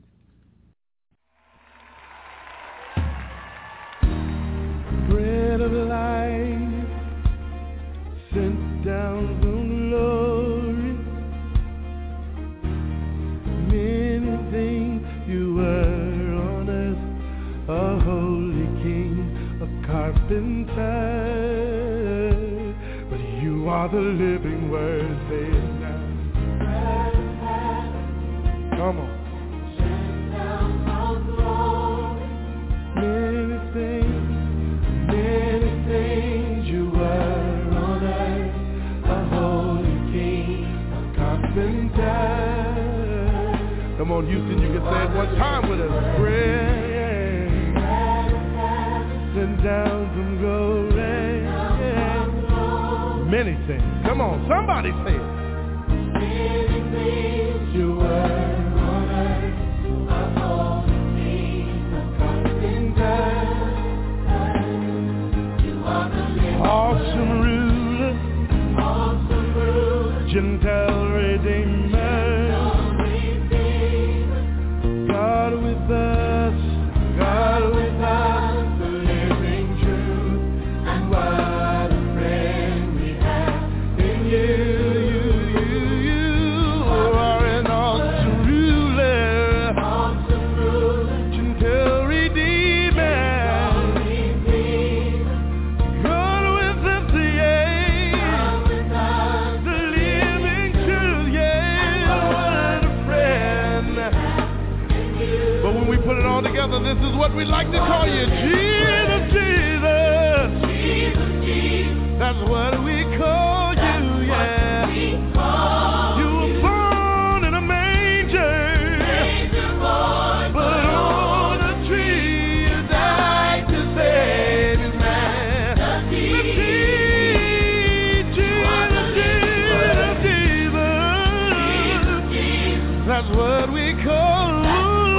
D: Bread of life sent down from glory. Many things you were on earth, a holy king, a carpenter. But you are the living word, say it now. Come on. Many things, many things you were on earth, a holy king, a carpenter. Come on, Houston, you can say it one time with us. Bread sent down from glory. Many things. Come on, somebody say it. Many things you were. Awesome ruler, awesome ruler, gentle redeemer, God with us, God with us, the living truth, and what a friend we have in you, you, you, you are an awesome ruler, awesome ruler, gentle redeemer. Together, this is what we like to call you, Jesus, Jesus, Jesus, Jesus. That's what we call you, yeah. You were born in a manger, but on a tree you died to save his man. Jesus, Jesus, Jesus. That's what we call you.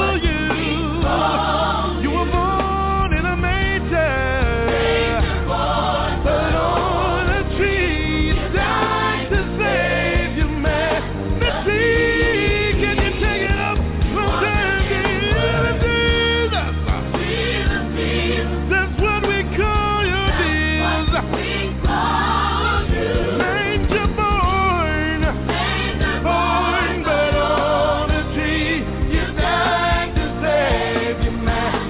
D: You were born in a manger, but on a tree you died to save your man. Let's see, can you take it up from there? Jesus, Jesus, that's what we call you, Jesus. Manger born, born, but on a tree you died to save your man.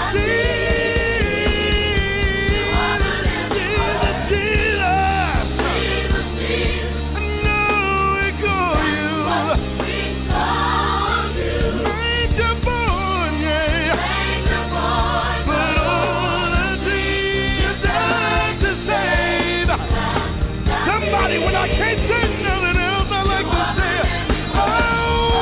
D: When I can't say nothing else, I like to say, oh,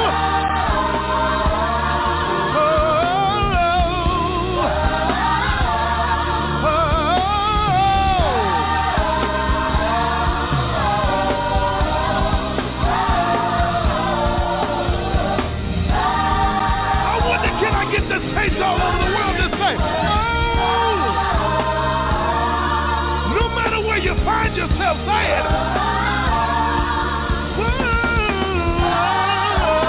D: I wonder, can I get this taste all over the world to say, oh, no matter where you find yourself, say it.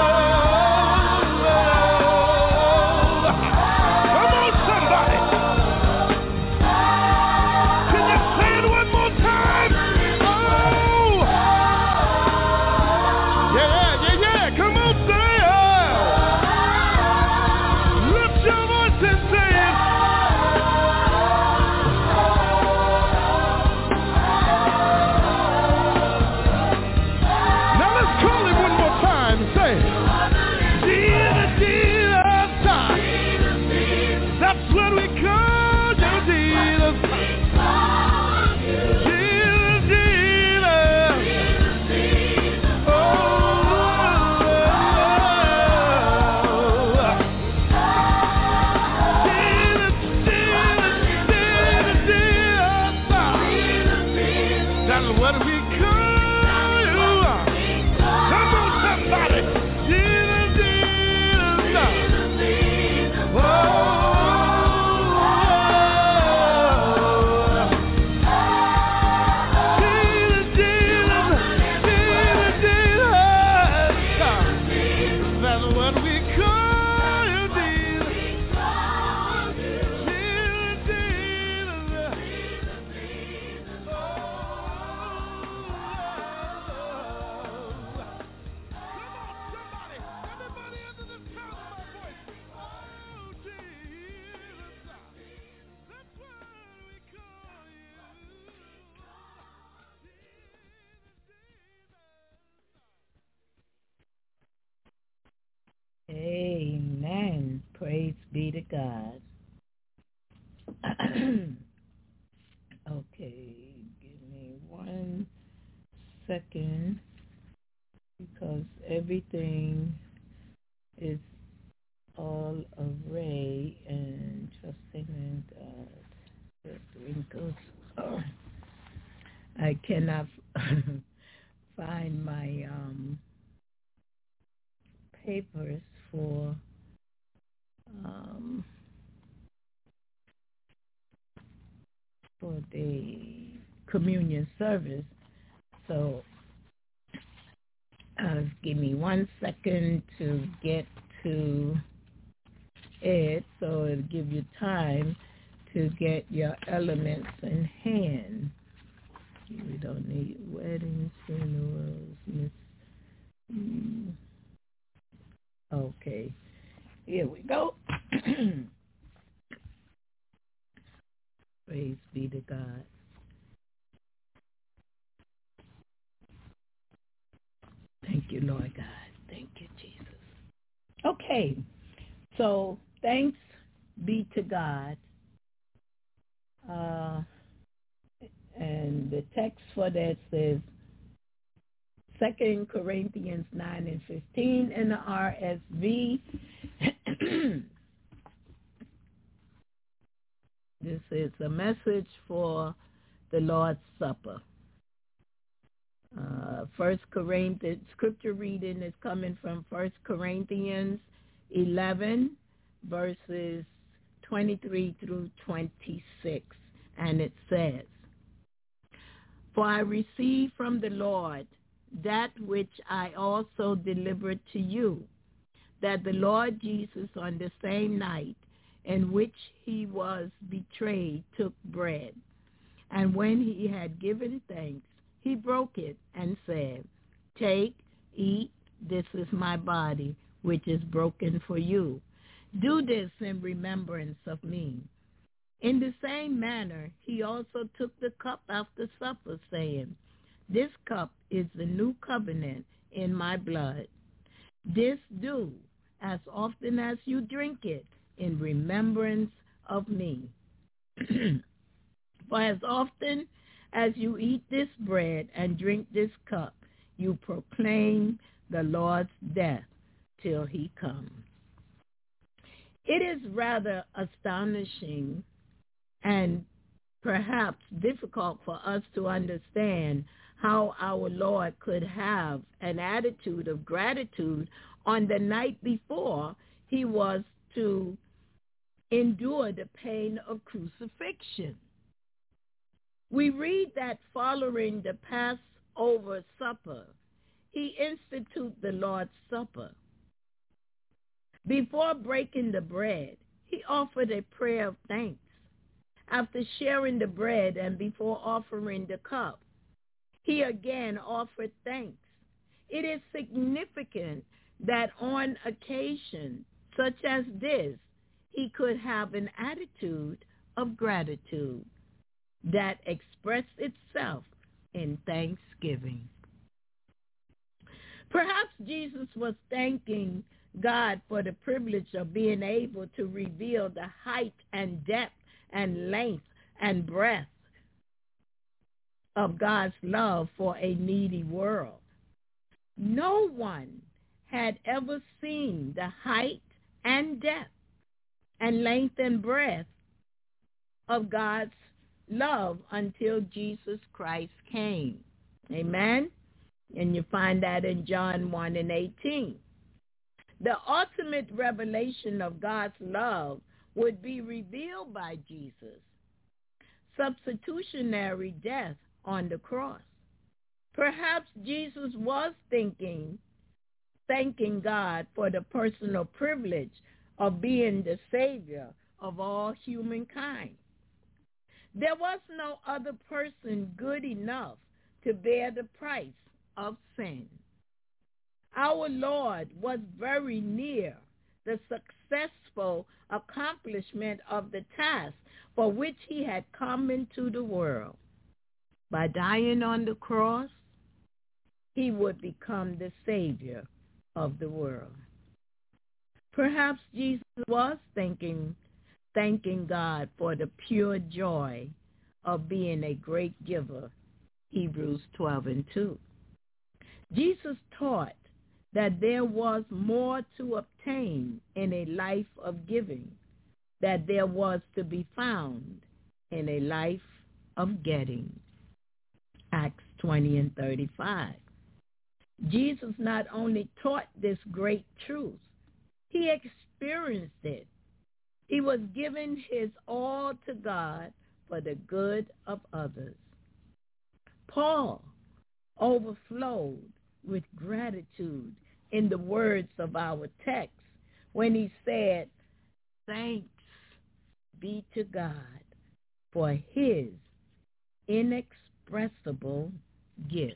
B: second because everything is all array and trusting in God. Just wrinkles. Oh. I cannot find my um, papers for um, for the communion service. So uh, give me one second to get to it, so it'll give you time to get your elements in hand. We don't need weddings, funerals, miss. Mm. Okay, here we go. Praise be to God. Thank you, Lord God. Thank you, Jesus. Okay, so thanks be to God. Uh, and the text for that says Second Corinthians nine and fifteen in the R S V. This is a message for the Lord's Supper. Uh, First Corinthians, scripture reading is coming from First Corinthians eleven, verses twenty-three through twenty-six, and it says, "For I received from the Lord that which I also delivered to you, that the Lord Jesus on the same night in which he was betrayed took bread. And when he had given thanks, he broke it and said, 'Take, eat, this is my body, which is broken for you. Do this in remembrance of me.' In the same manner, he also took the cup after supper, saying, 'This cup is the new covenant in my blood. This do as often as you drink it in remembrance of me. For as often as you eat this bread and drink this cup, you proclaim the Lord's death till he comes.'" It is rather astonishing and perhaps difficult for us to understand how our Lord could have an attitude of gratitude on the night before he was to endure the pain of crucifixion. We read that following the Passover supper, he instituted the Lord's Supper. Before breaking the bread, he offered a prayer of thanks. After sharing the bread and before offering the cup, he again offered thanks. It is significant that on occasion such as this, he could have an attitude of gratitude that expressed itself in thanksgiving. Perhaps Jesus was thanking God for the privilege of being able to reveal the height and depth and length and breadth of God's love for a needy world. No one had ever seen the height and depth and length and breadth of God's love until Jesus Christ came. Amen? And you find that in John one and eighteen. The ultimate revelation of God's love would be revealed by Jesus' substitutionary death on the cross. Perhaps Jesus was thinking, thanking God for the personal privilege of being the Savior of all humankind. There was no other person good enough to bear the price of sin. Our Lord was very near the successful accomplishment of the task for which he had come into the world. By dying on the cross, he would become the Savior of the world. Perhaps Jesus was thinking, thanking God for the pure joy of being a great giver, Hebrews twelve and two. Jesus taught that there was more to obtain in a life of giving that there was to be found in a life of getting. Acts twenty and thirty-five. Jesus not only taught this great truth, he experienced it. He was giving his all to God for the good of others. Paul overflowed with gratitude in the words of our text when he said, "Thanks be to God for his inexpressible gift."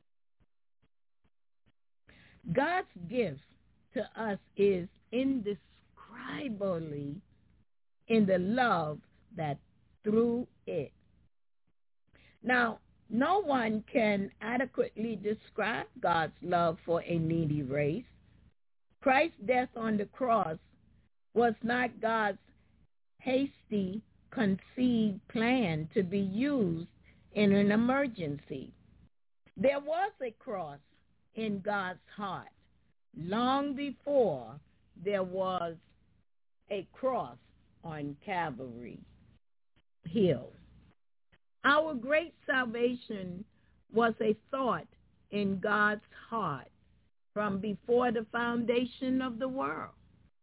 B: God's gift to us is indescribably in the love that through it. Now, no one can adequately describe God's love for a needy race. Christ's death on the cross was not God's hasty, conceived plan to be used in an emergency. There was a cross in God's heart long before there was a cross on Calvary Hill. Our great salvation was a thought in God's heart from before the foundation of the world.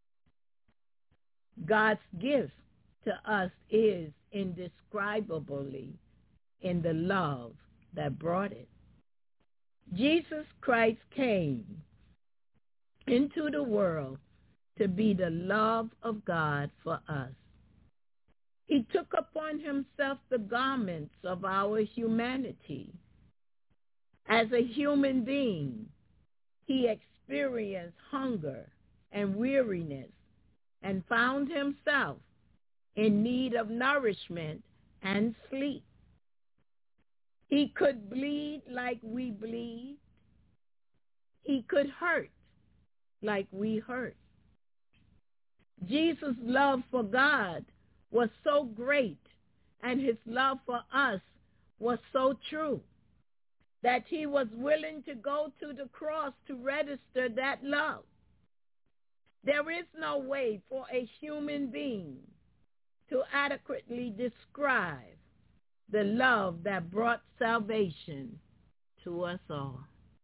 B: God's gift to us is indescribably in the love that brought it. Jesus Christ came into the world to be the love of God for us. He took upon himself the garments of our humanity. As a human being, he experienced hunger and weariness and found himself in need of nourishment and sleep. He could bleed like we bleed. He could hurt like we hurt. Jesus' love for God was so great, and his love for us was so true, that he was willing to go to the cross to register that love. There is no way for a human being to adequately describe the love that brought salvation to us all.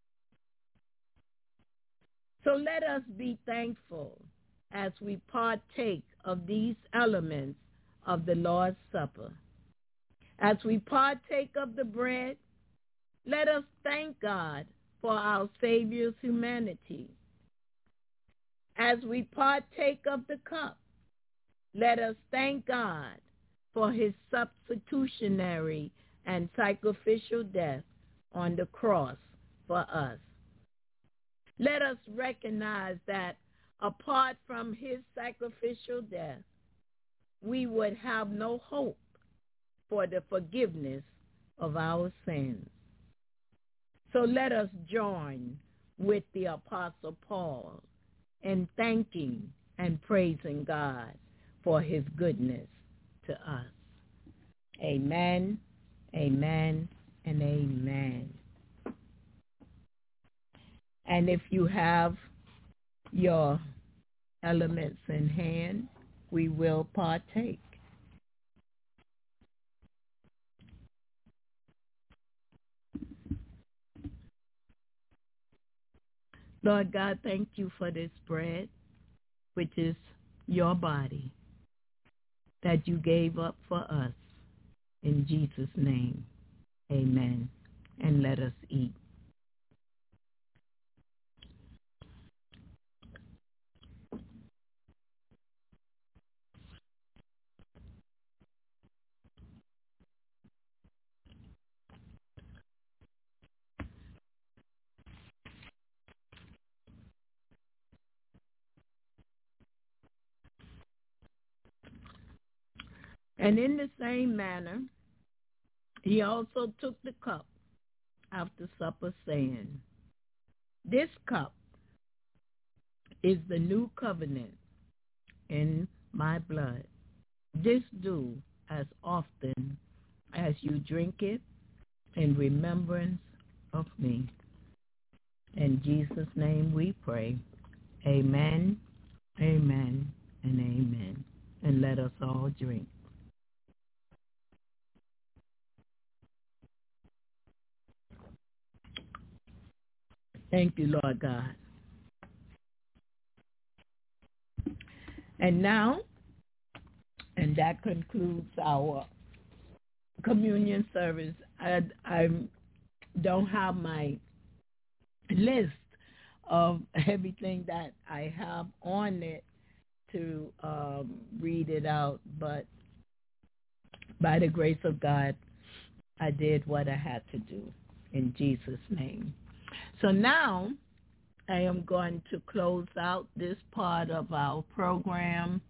B: So let us be thankful as we partake of these elements of the Lord's Supper. As we partake of the bread, let us thank God for our Savior's humanity. As we partake of the cup, let us thank God for his substitutionary and sacrificial death on the cross for us. Let us recognize that apart from his sacrificial death, we would have no hope for the forgiveness of our sins. So let us join with the Apostle Paul in thanking and praising God for his goodness to us. Amen, amen, and amen. And if you have your elements in hand, we will partake. Lord God, thank you for this bread, which is your body, that you gave up for us. In Jesus' name, amen. And let us eat. And in the same manner, he also took the cup after supper, saying, "This cup is the new covenant in my blood. This do as often as you drink it in remembrance of me." In Jesus' name we pray. Amen, amen, and amen. And let us all drink. Thank you, Lord God. And now, and that concludes our communion service. I, I don't have my list of everything that I have on it to um, read it out, but by the grace of God, I did what I had to do in Jesus' name. So now I am going to close out this part of our program,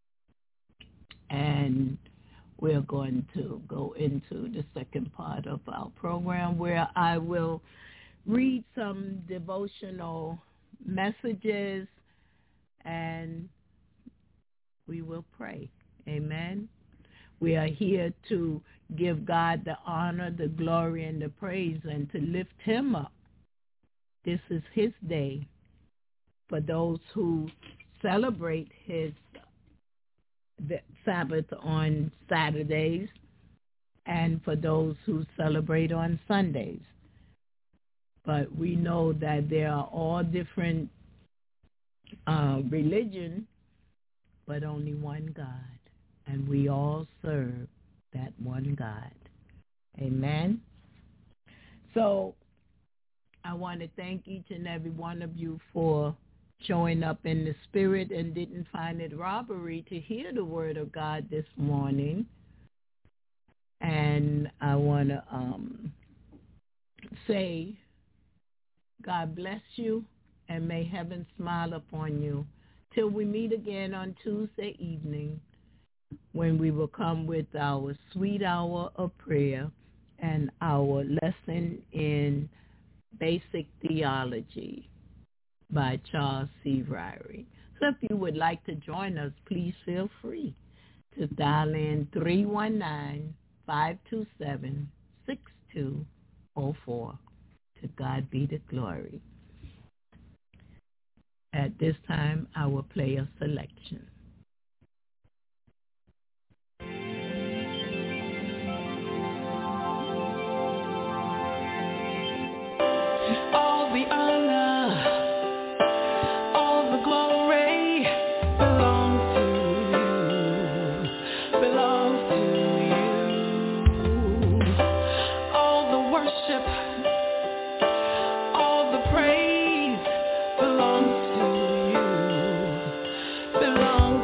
B: and we're going to go into the second part of our program where I will read some devotional messages and we will pray. Amen. We are here to give God the honor, the glory, and the praise, and to lift him up. This is his day. For those who celebrate his the Sabbath on Saturdays, and for those who celebrate on Sundays. But we know that there are all different uh, religions, but only one God. And we all serve that one God. Amen. So I want to thank each and every one of you for showing up in the spirit and didn't find it robbery to hear the word of God this morning. And I want to um, say, God bless you, and may heaven smile upon you till we meet again on Tuesday evening, when we will come with our sweet hour of prayer and our lesson in basic theology by Charles C. Ryrie. So if you would like to join us, please feel free to dial in three one nine, five two seven, six two zero four. To God be the glory. At this time, I will play a selection.
C: All the honor, all the glory belongs to you, belongs to you. All the worship, all the praise belongs to you, belongs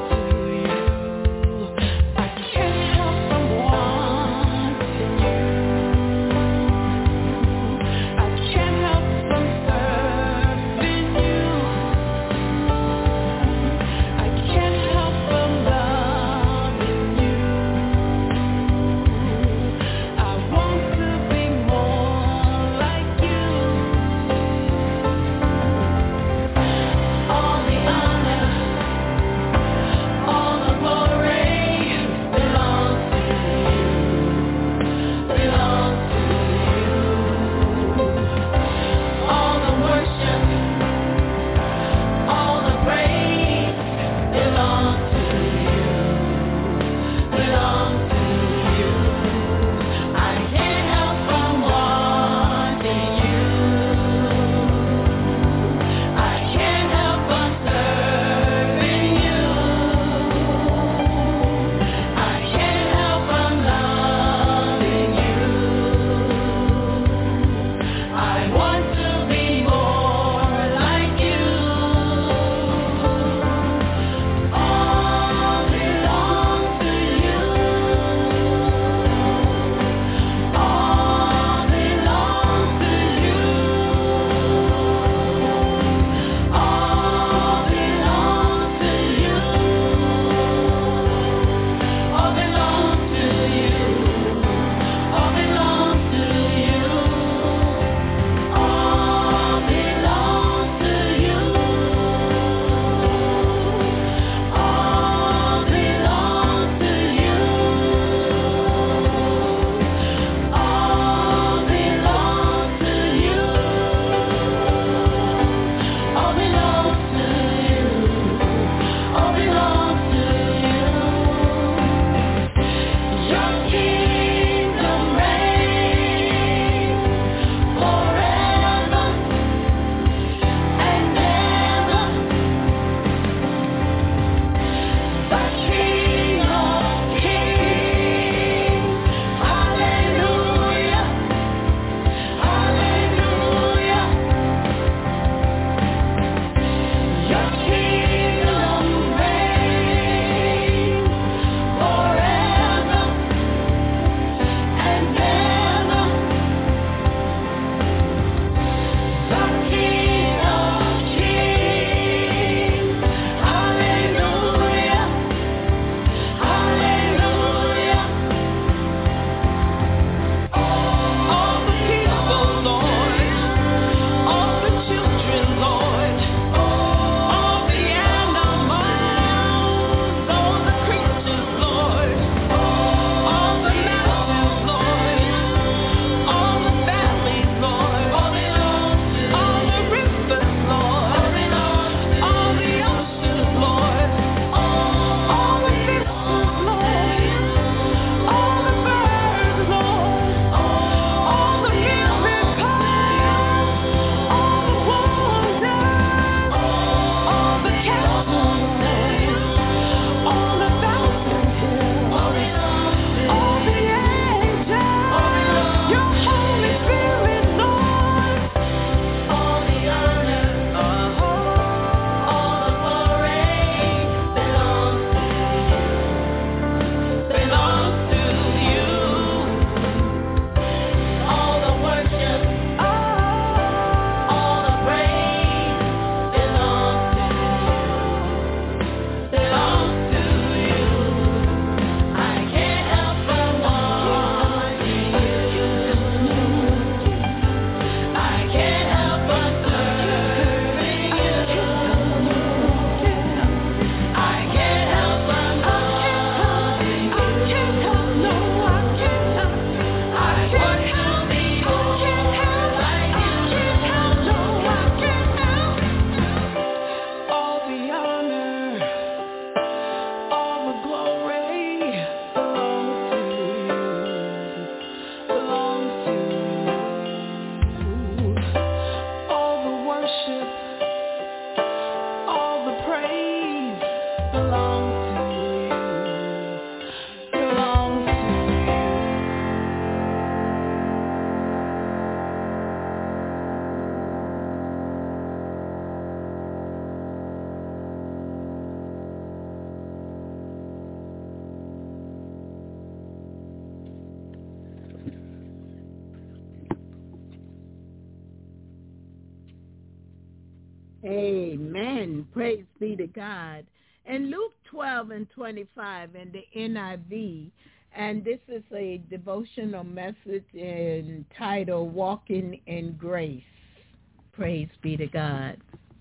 B: Amen. Praise be to God. And Luke twelve and twenty-five in the N I V, and this is a devotional message entitled Walking in Grace. Praise be to God.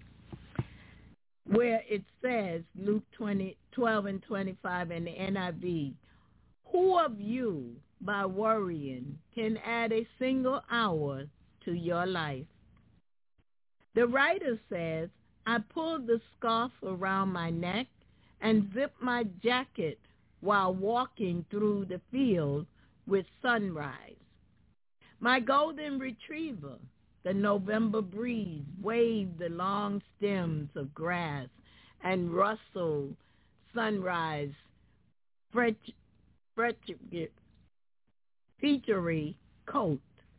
B: Where it says, Luke twelve and twenty-five in the N I V, who of you, by worrying, can add a single hour to your life? The writer says, I pulled the scarf around my neck and zipped my jacket while walking through the field with sunrise. My golden retriever, the November breeze, waved the long stems of grass and rustled sunrise feathery coat.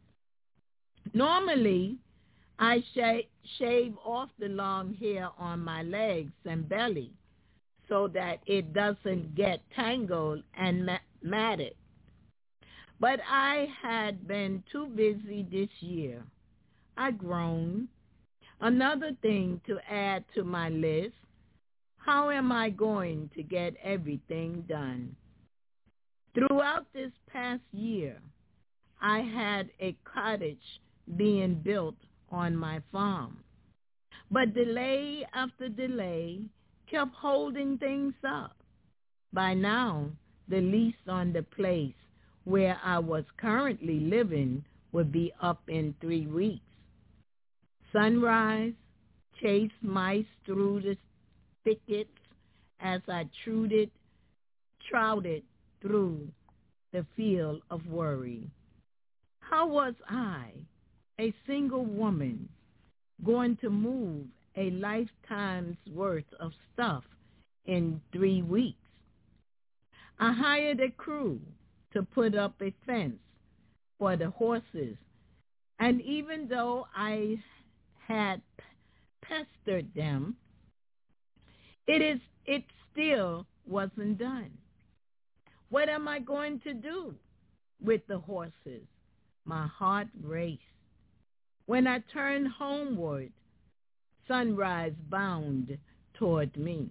B: Normally, I sh- shave off the long hair on my legs and belly so that it doesn't get tangled and ma- matted. But I had been too busy this year. I groaned. Another thing to add to my list, how am I going to get everything done? Throughout this past year, I had a cottage being built on my farm. But delay after delay kept holding things up. By now, the lease on the place where I was currently living would be up in three weeks. Sunrise chased mice through the thickets as I truded, trouted through the field of worry. How was I, a single woman, going to move a lifetime's worth of stuff in three weeks? I hired a crew to put up a fence for the horses, and even though I had pestered them, it is it still wasn't done. What am I going to do with the horses? My heart raced. When I turned homeward, sunrise bound toward me.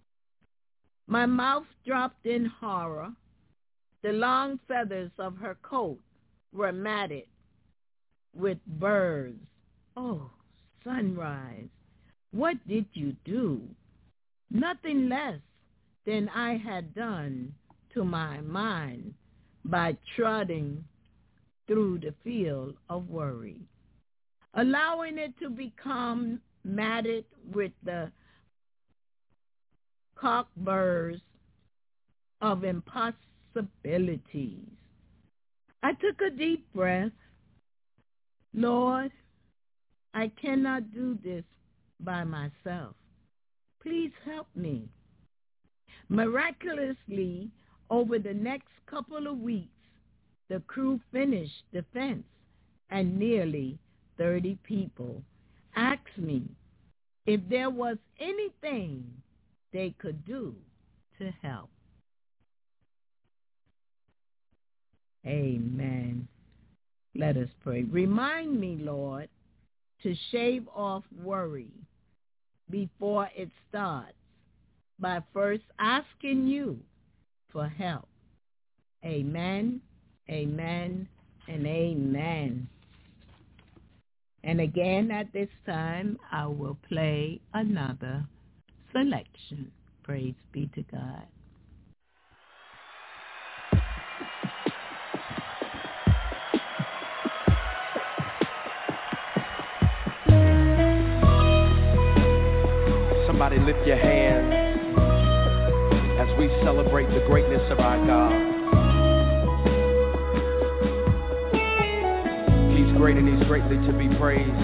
B: My mouth dropped in horror. The long feathers of her coat were matted with birds. Oh, sunrise, what did you do? Nothing less than I had done to my mind by trotting through the field of worry, allowing it to become matted with the cockburrs of impossibilities. I took a deep breath. Lord, I cannot do this by myself. Please help me. Miraculously, over the next couple of weeks, the crew finished the fence, and nearly thirty people asked me if there was anything they could do to help. Amen. Let us pray. Remind me, Lord, to shave off worry before it starts by first asking you for help. Amen, amen, and amen. And again at this time, I will play another selection. Praise be to God.
F: Somebody lift your hands as we celebrate the greatness of our God. He's great and he's greatly to be praised.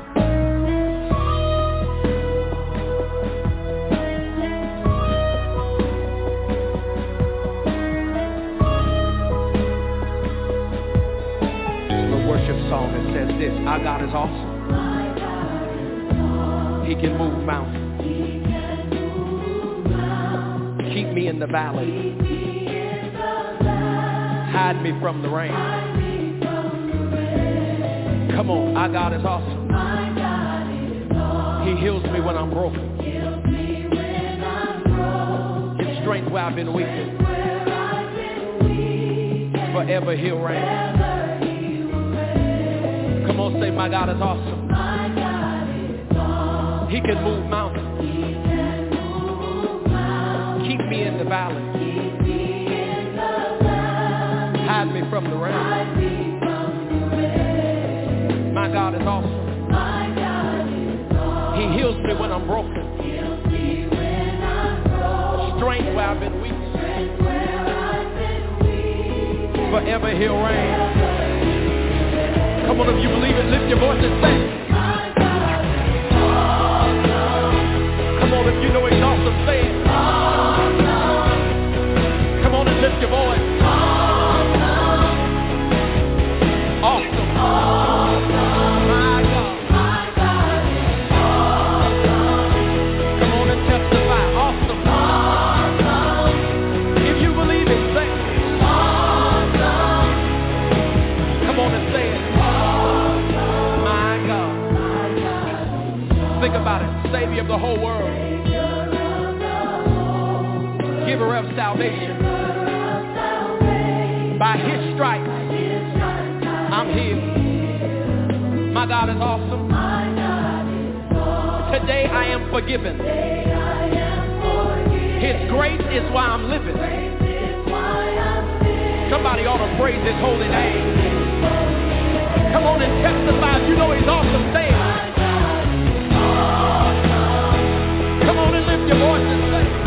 F: The worship song that says this: our God is awesome. He can move mountains. Keep me in the valley. Hide me from the rain. Come on, our God is awesome. He heals me when I'm broken. Gives strength where I've been weak. Forever he'll reign. Come on, say, my God is awesome. He can move mountains. Keep me in the valley. Hide me from the rain. My God is awesome. He heals me when I'm broken. Strength where I've been weak. Forever he'll reign. Come on, if you believe it, lift your voice and say. Come on, if you know he's awesome, say it. Come on and lift your voice. Awesome. My God. Come on and testify. Awesome. If you believe it, say it. Come on and say it. My God. Think about it. Savior of the whole world. Giver of salvation. By his stripes, I'm healed. My God is awesome. Today I am forgiven. His grace is why I'm living. Somebody ought to praise his holy name. Come on and testify if you know he's awesome. Say it. Come on and lift your voice and say it.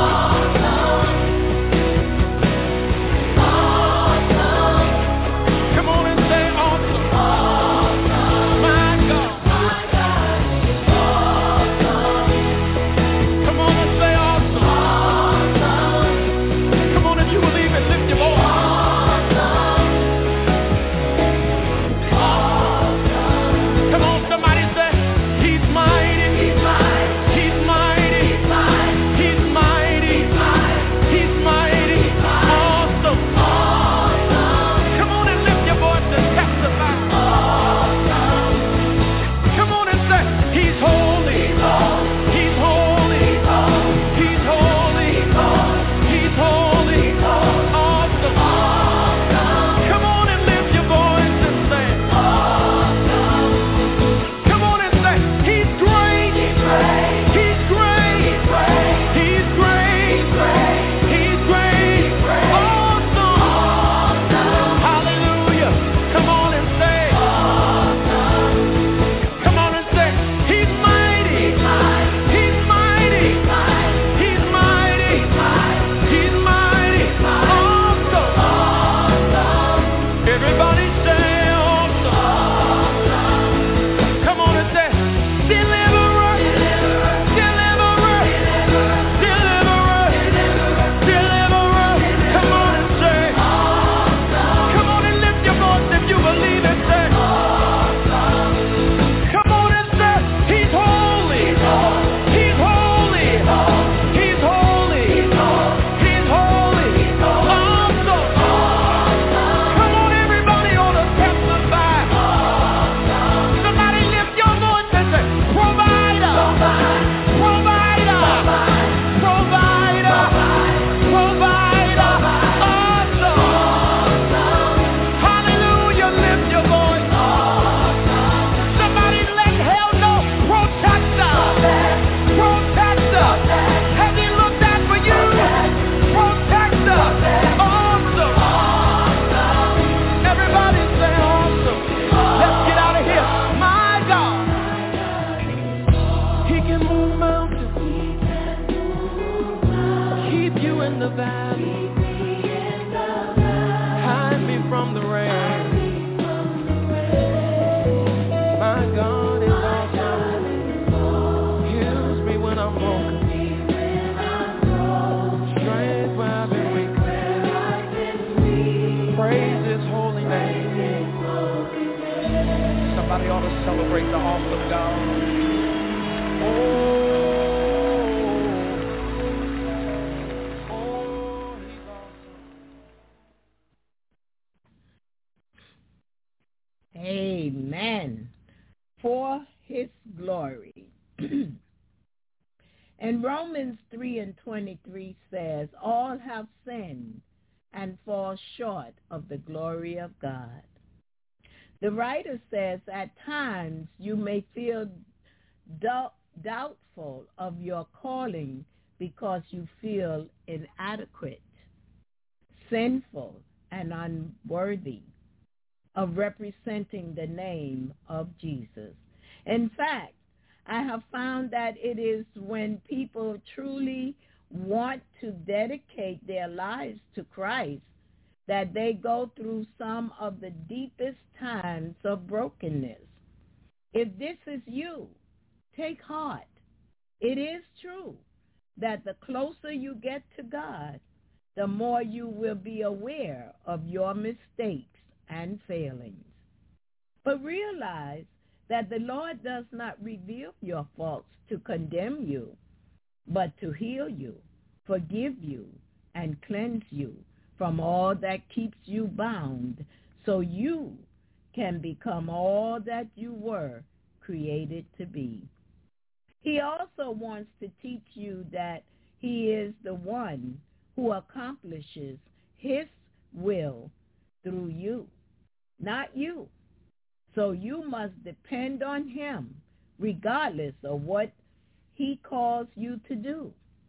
F: Celebrate the awesome God. Oh, oh, he's awesome.
B: Amen. For his glory. And Romans three and twenty-three says, all have sinned and fall short of the glory of God. The writer says, at times you may feel doubt, doubtful of your calling because you feel inadequate, sinful, and unworthy of representing the name of Jesus. In fact, I have found that it is when people truly want to dedicate their lives to Christ that they go through some of the deepest times of brokenness. If this is you, take heart. It is true that the closer you get to God, the more you will be aware of your mistakes and failings. But realize that the Lord does not reveal your faults to condemn you, but to heal you, forgive you, and cleanse you from all that keeps you bound, so you can become all that you were created to be. He also wants to teach you that he is the one who accomplishes his will through you, not you. So you must depend on him regardless of what he calls you to do.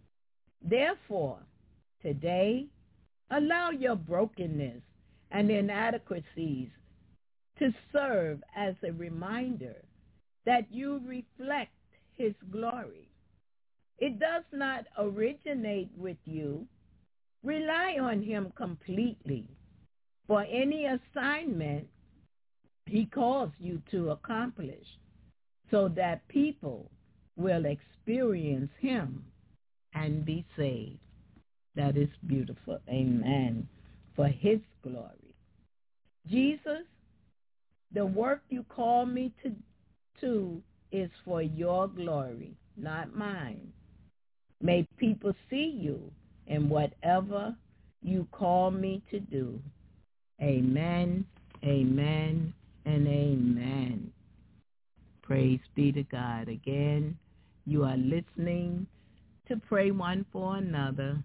B: Therefore, today, allow your brokenness and inadequacies to serve as a reminder that you reflect his glory. It does not originate with you. Rely on him completely for any assignment he calls you to accomplish, so that people will experience him and be saved. That is beautiful. Amen. For his glory. Jesus, the work you call me to, to is for your glory, not mine. May people see you in whatever you call me to do. Amen, amen, and amen. Praise be to God. Again, you are listening to Pray One for Another.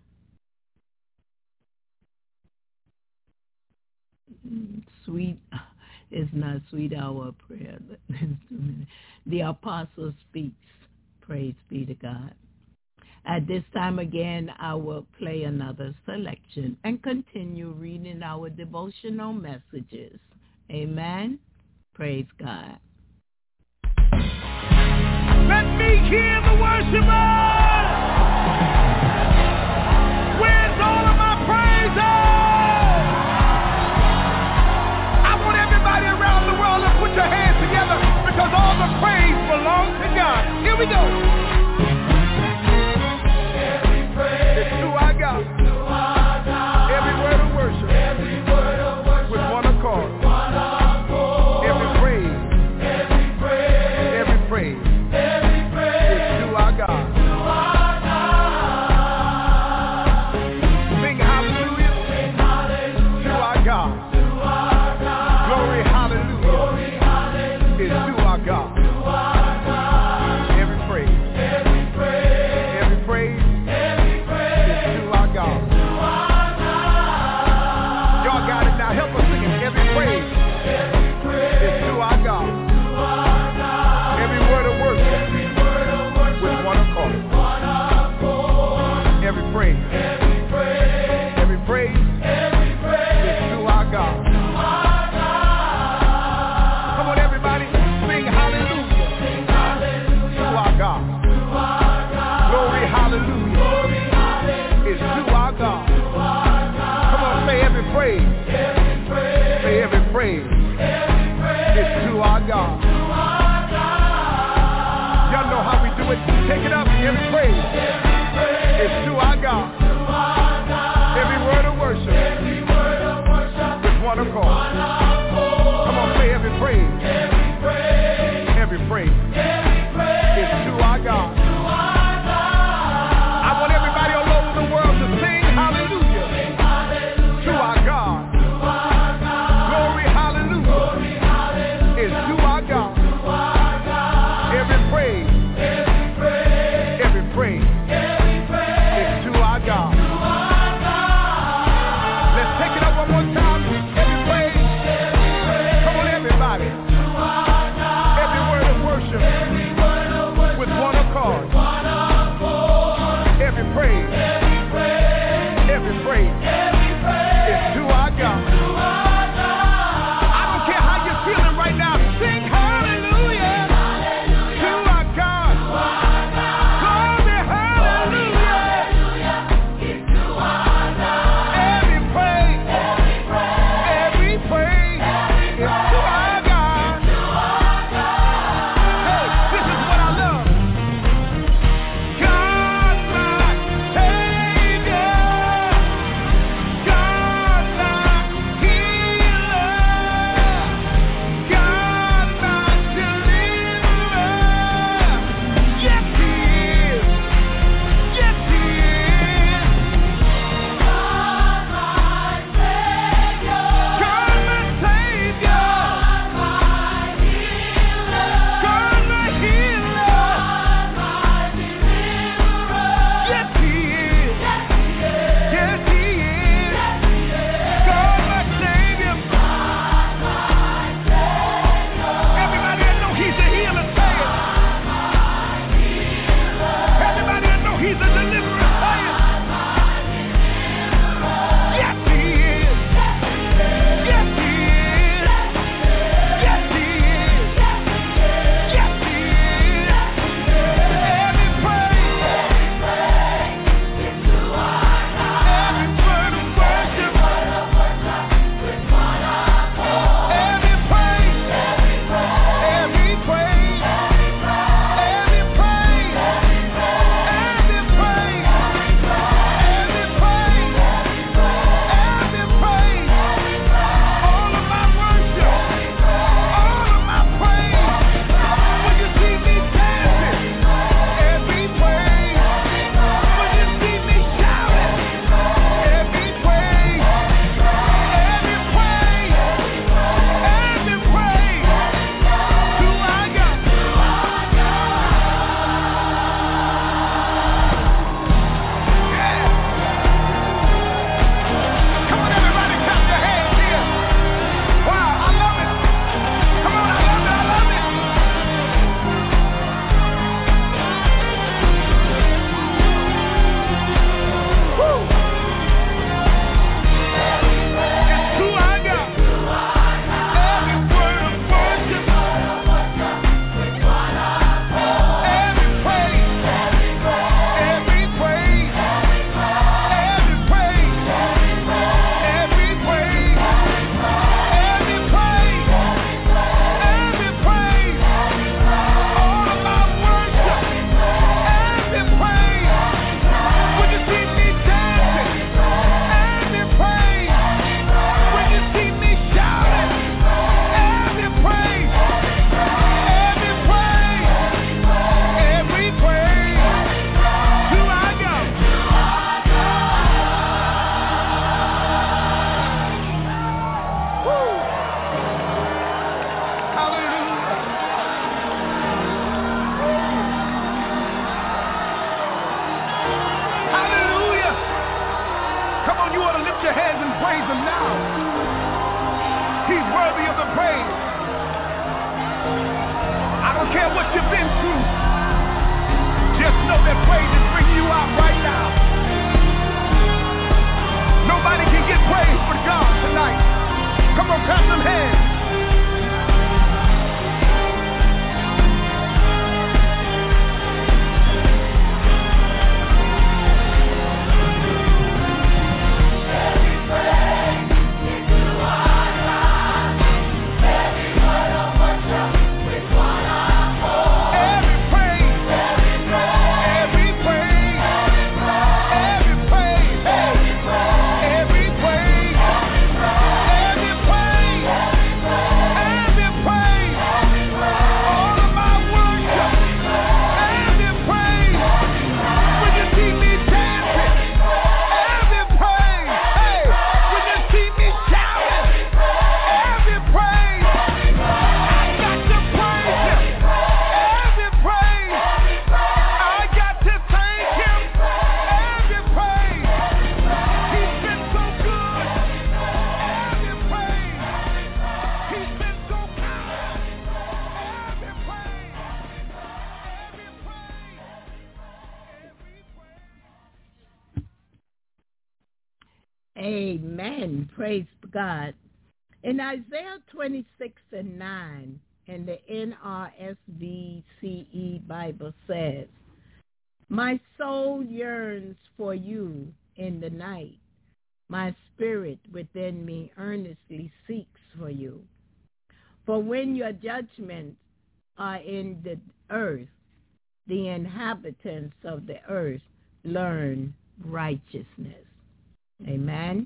B: Sweet is not sweet hour of prayer. The apostle speaks. Praise be to God. At this time again, I will play another selection and continue reading our devotional messages. Amen. Praise God.
D: Let me hear the worshipers. Where's all of my praises? I want everybody around the world to put your hands together because all the praise belongs to God. Here we go. Every praise is to our God. Every word of worship. Every word of worship. With one accord. One accord. Every praise. Every praise. Every praise. Every praise is to our God. To our God. Sing hallelujah. Sing hallelujah. To our God. To our God. Glory hallelujah. Glory hallelujah. Is to our God. To our God. Every praise. Every praise. Every praise. Every praise is to our God. To our God. Y'all got it now. Help us sing it. Every praise. Every praise is to our God. To our God. Every word of worship. Every word of worship. With one accord. One accord. Every praise. Every praise. Every praise. Every praise is to our God. To our God. Come on, everybody. Sing hallelujah. Sing hallelujah. To our God. To our God. Glory hallelujah. Glory hallelujah. Is to our God. To our God. Come on, say every praise. Every praise. Say every praise. Every praise is to our God. To our God. Y'all know how we do it. Take it up. Every praise. Every praise is to our God. To our God. Every word of worship. Every word of worship. With one accord. One accord. Come on, say every praise. Every praise. Every praise. Every praise is to our God. To our God. I want everybody all over the world to sing hallelujah. Sing hallelujah. To our God. To our God. Glory hallelujah. Glory hallelujah. Is to our God. To our God. Every praise. Every ought to lift your hands and praise him now. He's worthy of the praise. I don't care what you've been through. Just know that praise is bringing you out right now. Nobody can get praise but God tonight. Come on, clap some hands.
B: Amen. Praise God. In Isaiah twenty-six and nine, in the N R S V C E Bible says, my soul yearns for you in the night. My spirit within me earnestly seeks for you. For when your judgments are in the earth, the inhabitants of the earth learn righteousness. Amen.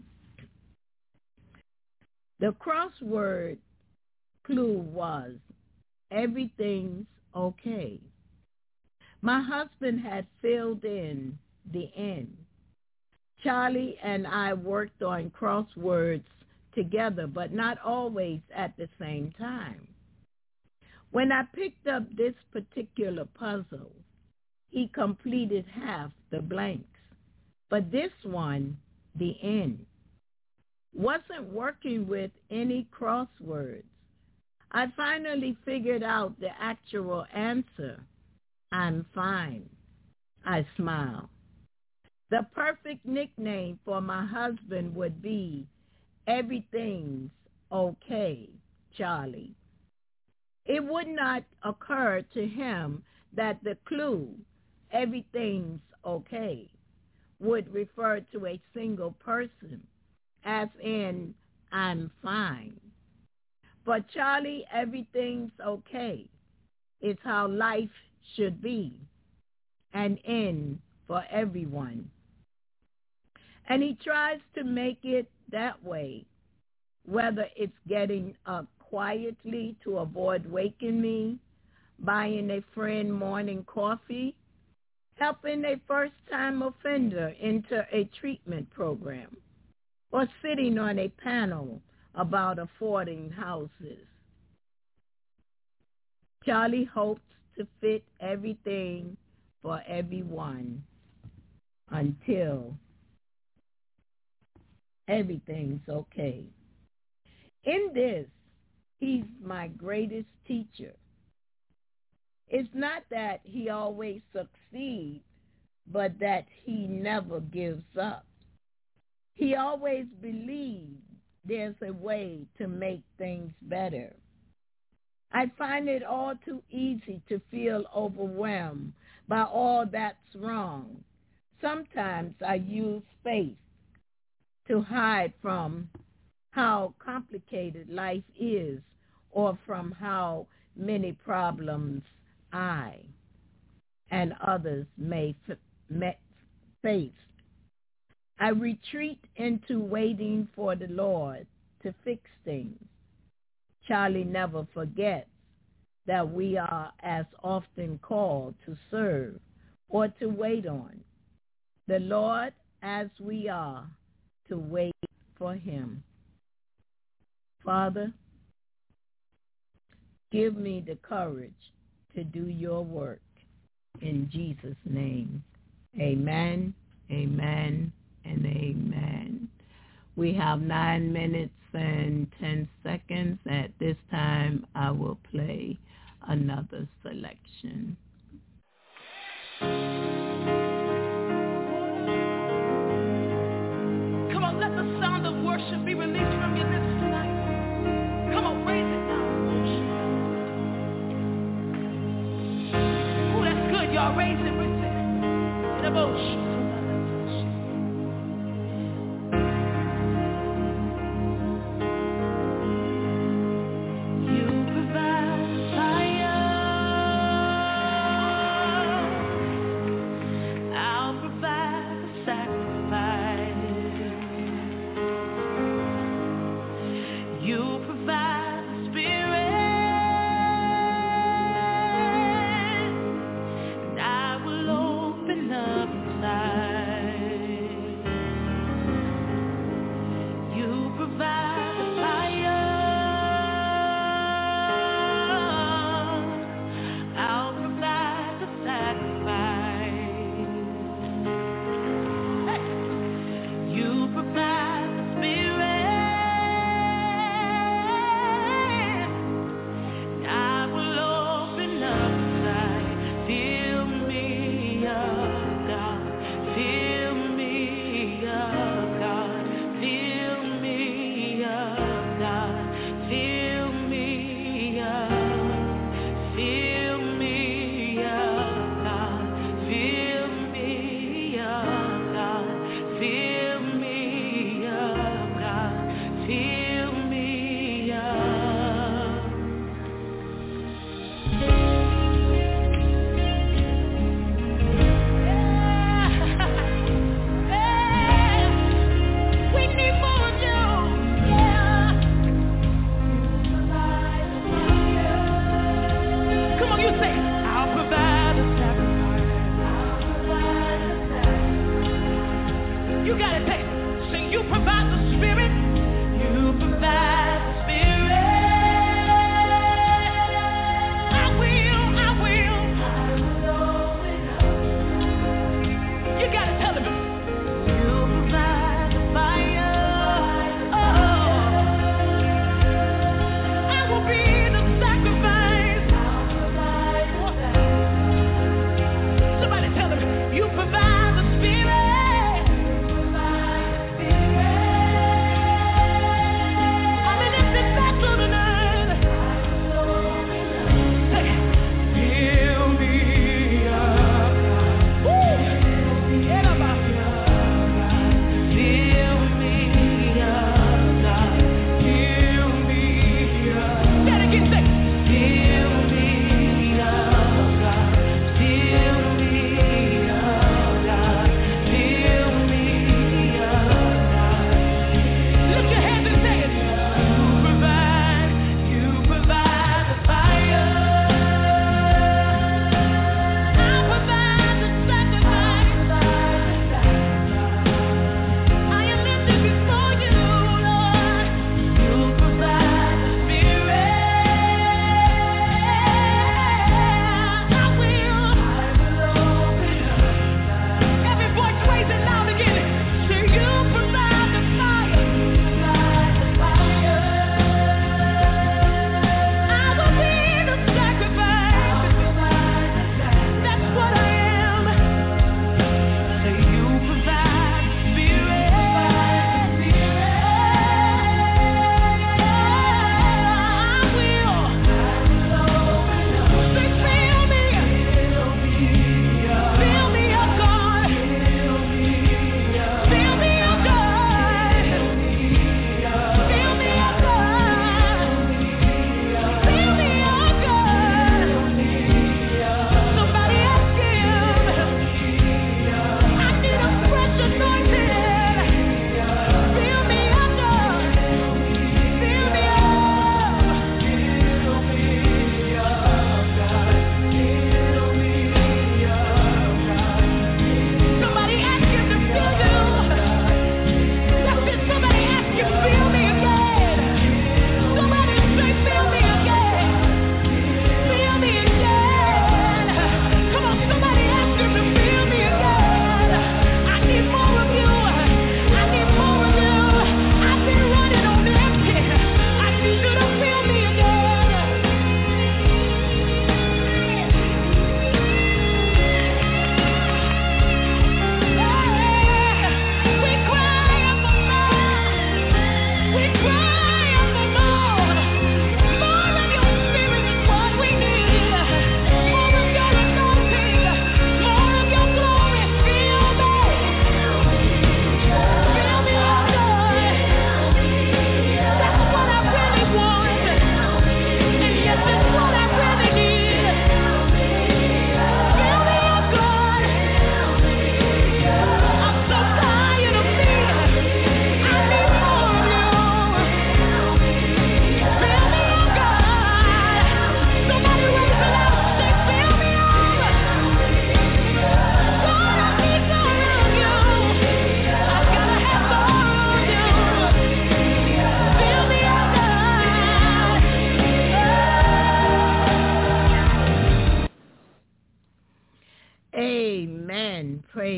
B: The crossword clue was, everything's okay. My husband had filled in the end. Charlie and I worked on crosswords together, but not always at the same time. When I picked up this particular puzzle, he completed half the blanks, but this one, the end, wasn't working with any crosswords. I finally figured out the actual answer. I'm fine. I smile. The perfect nickname for my husband would be Everything's Okay, Charlie. It would not occur to him that the clue, everything's okay, would refer to a single person, as in, I'm fine. For Charlie, everything's okay. It's how life should be, an end for everyone. And he tries to make it that way, whether it's getting up quietly to avoid waking me, buying a friend morning coffee, helping a first-time offender enter a treatment program, or sitting on a panel about affording houses. Charlie hopes to fit everything for everyone until everything's okay. In this, he's my greatest teacher. It's not that he always succeeds, but that he never gives up. He always believes there's a way to make things better. I find it all too easy to feel overwhelmed by all that's wrong. Sometimes I use faith to hide from how complicated life is or from how many problems I and others may f- face. I retreat into waiting for the Lord to fix things. Charlie never forgets that we are as often called to serve or to wait on the Lord as we are to wait for him. Father, give me the courage to do your work. In Jesus' name, amen, amen, and amen. We have nine minutes and ten seconds. At this time, I will play another selection.
C: Come on, let the sound of worship be released from your lips tonight. Come on, raise it now. Oh, that's good, y'all. Raise it, raise it. In a motion.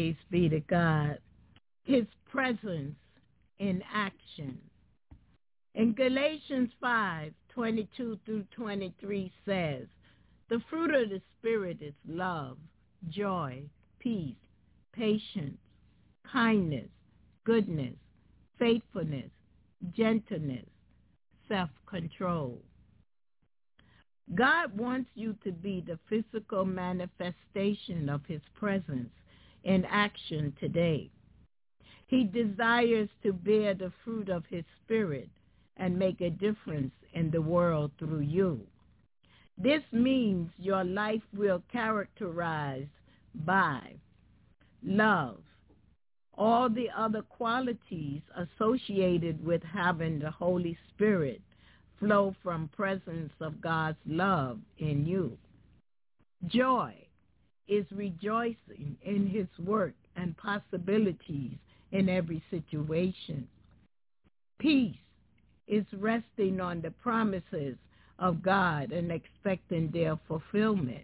B: Praise be to God. His presence in action. In Galatians five, twenty-two through twenty-three says, the fruit of the Spirit is love, joy, peace, patience, kindness, goodness, faithfulness, gentleness, self-control. God wants you to be the physical manifestation of his presence in action today. He desires to bear the fruit of his Spirit and make a difference in the world through you. This means your life will characterized by love, all the other qualities associated with having the Holy Spirit flow from presence of God's love in you. Joy is rejoicing in his work and possibilities in every situation. Peace is resting on the promises of God and expecting their fulfillment.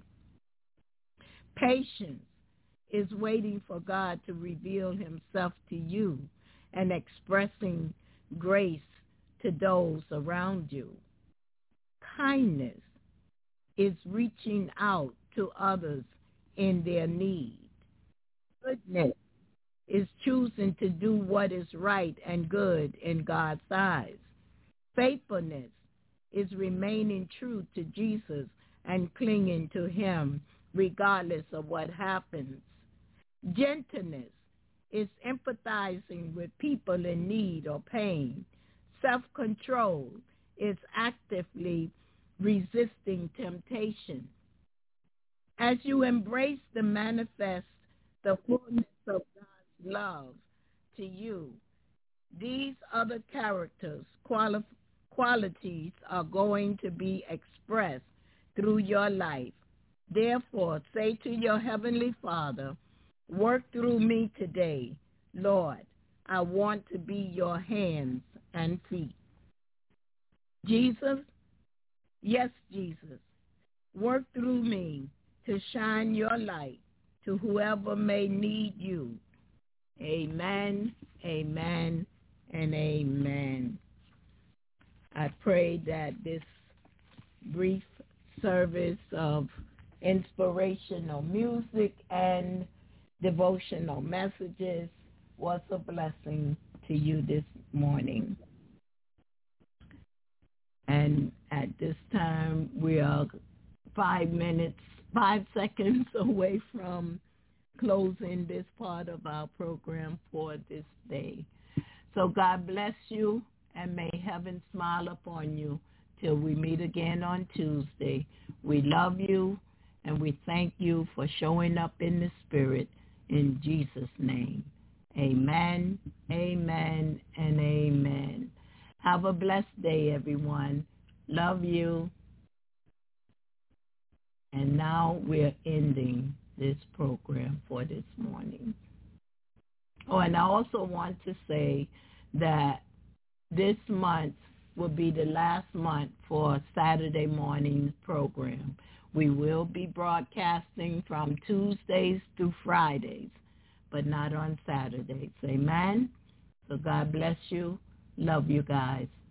B: Patience is waiting for God to reveal himself to you and expressing grace to those around you. Kindness is reaching out to others in their need. Goodness is choosing to do what is right and good in God's eyes. Faithfulness is remaining true to Jesus and clinging to him regardless of what happens. Gentleness is empathizing with people in need or pain. Self-control is actively resisting temptation. As you embrace the manifest, the fullness of God's love to you, these other characters, quali- qualities are going to be expressed through your life. Therefore, say to your Heavenly Father, work through me today. Lord, I want to be your hands and feet. Jesus, yes, Jesus, work through me to shine your light to whoever may need you. Amen, amen, and amen. I pray that this brief service of inspirational music and devotional messages was a blessing to you this morning. And at this time, we are five minutes, five seconds away from closing this part of our program for this day. So God bless you, and may heaven smile upon you till we meet again on Tuesday. We love you, and we thank you for showing up in the Spirit in Jesus' name. Amen, amen, and amen. Have a blessed day, everyone. Love you. And now we're ending this program for this morning. Oh, and I also want to say that this month will be the last month for Saturday morning program. We will be broadcasting from Tuesdays through Fridays, but not on Saturdays. Amen? So God bless you. Love you guys.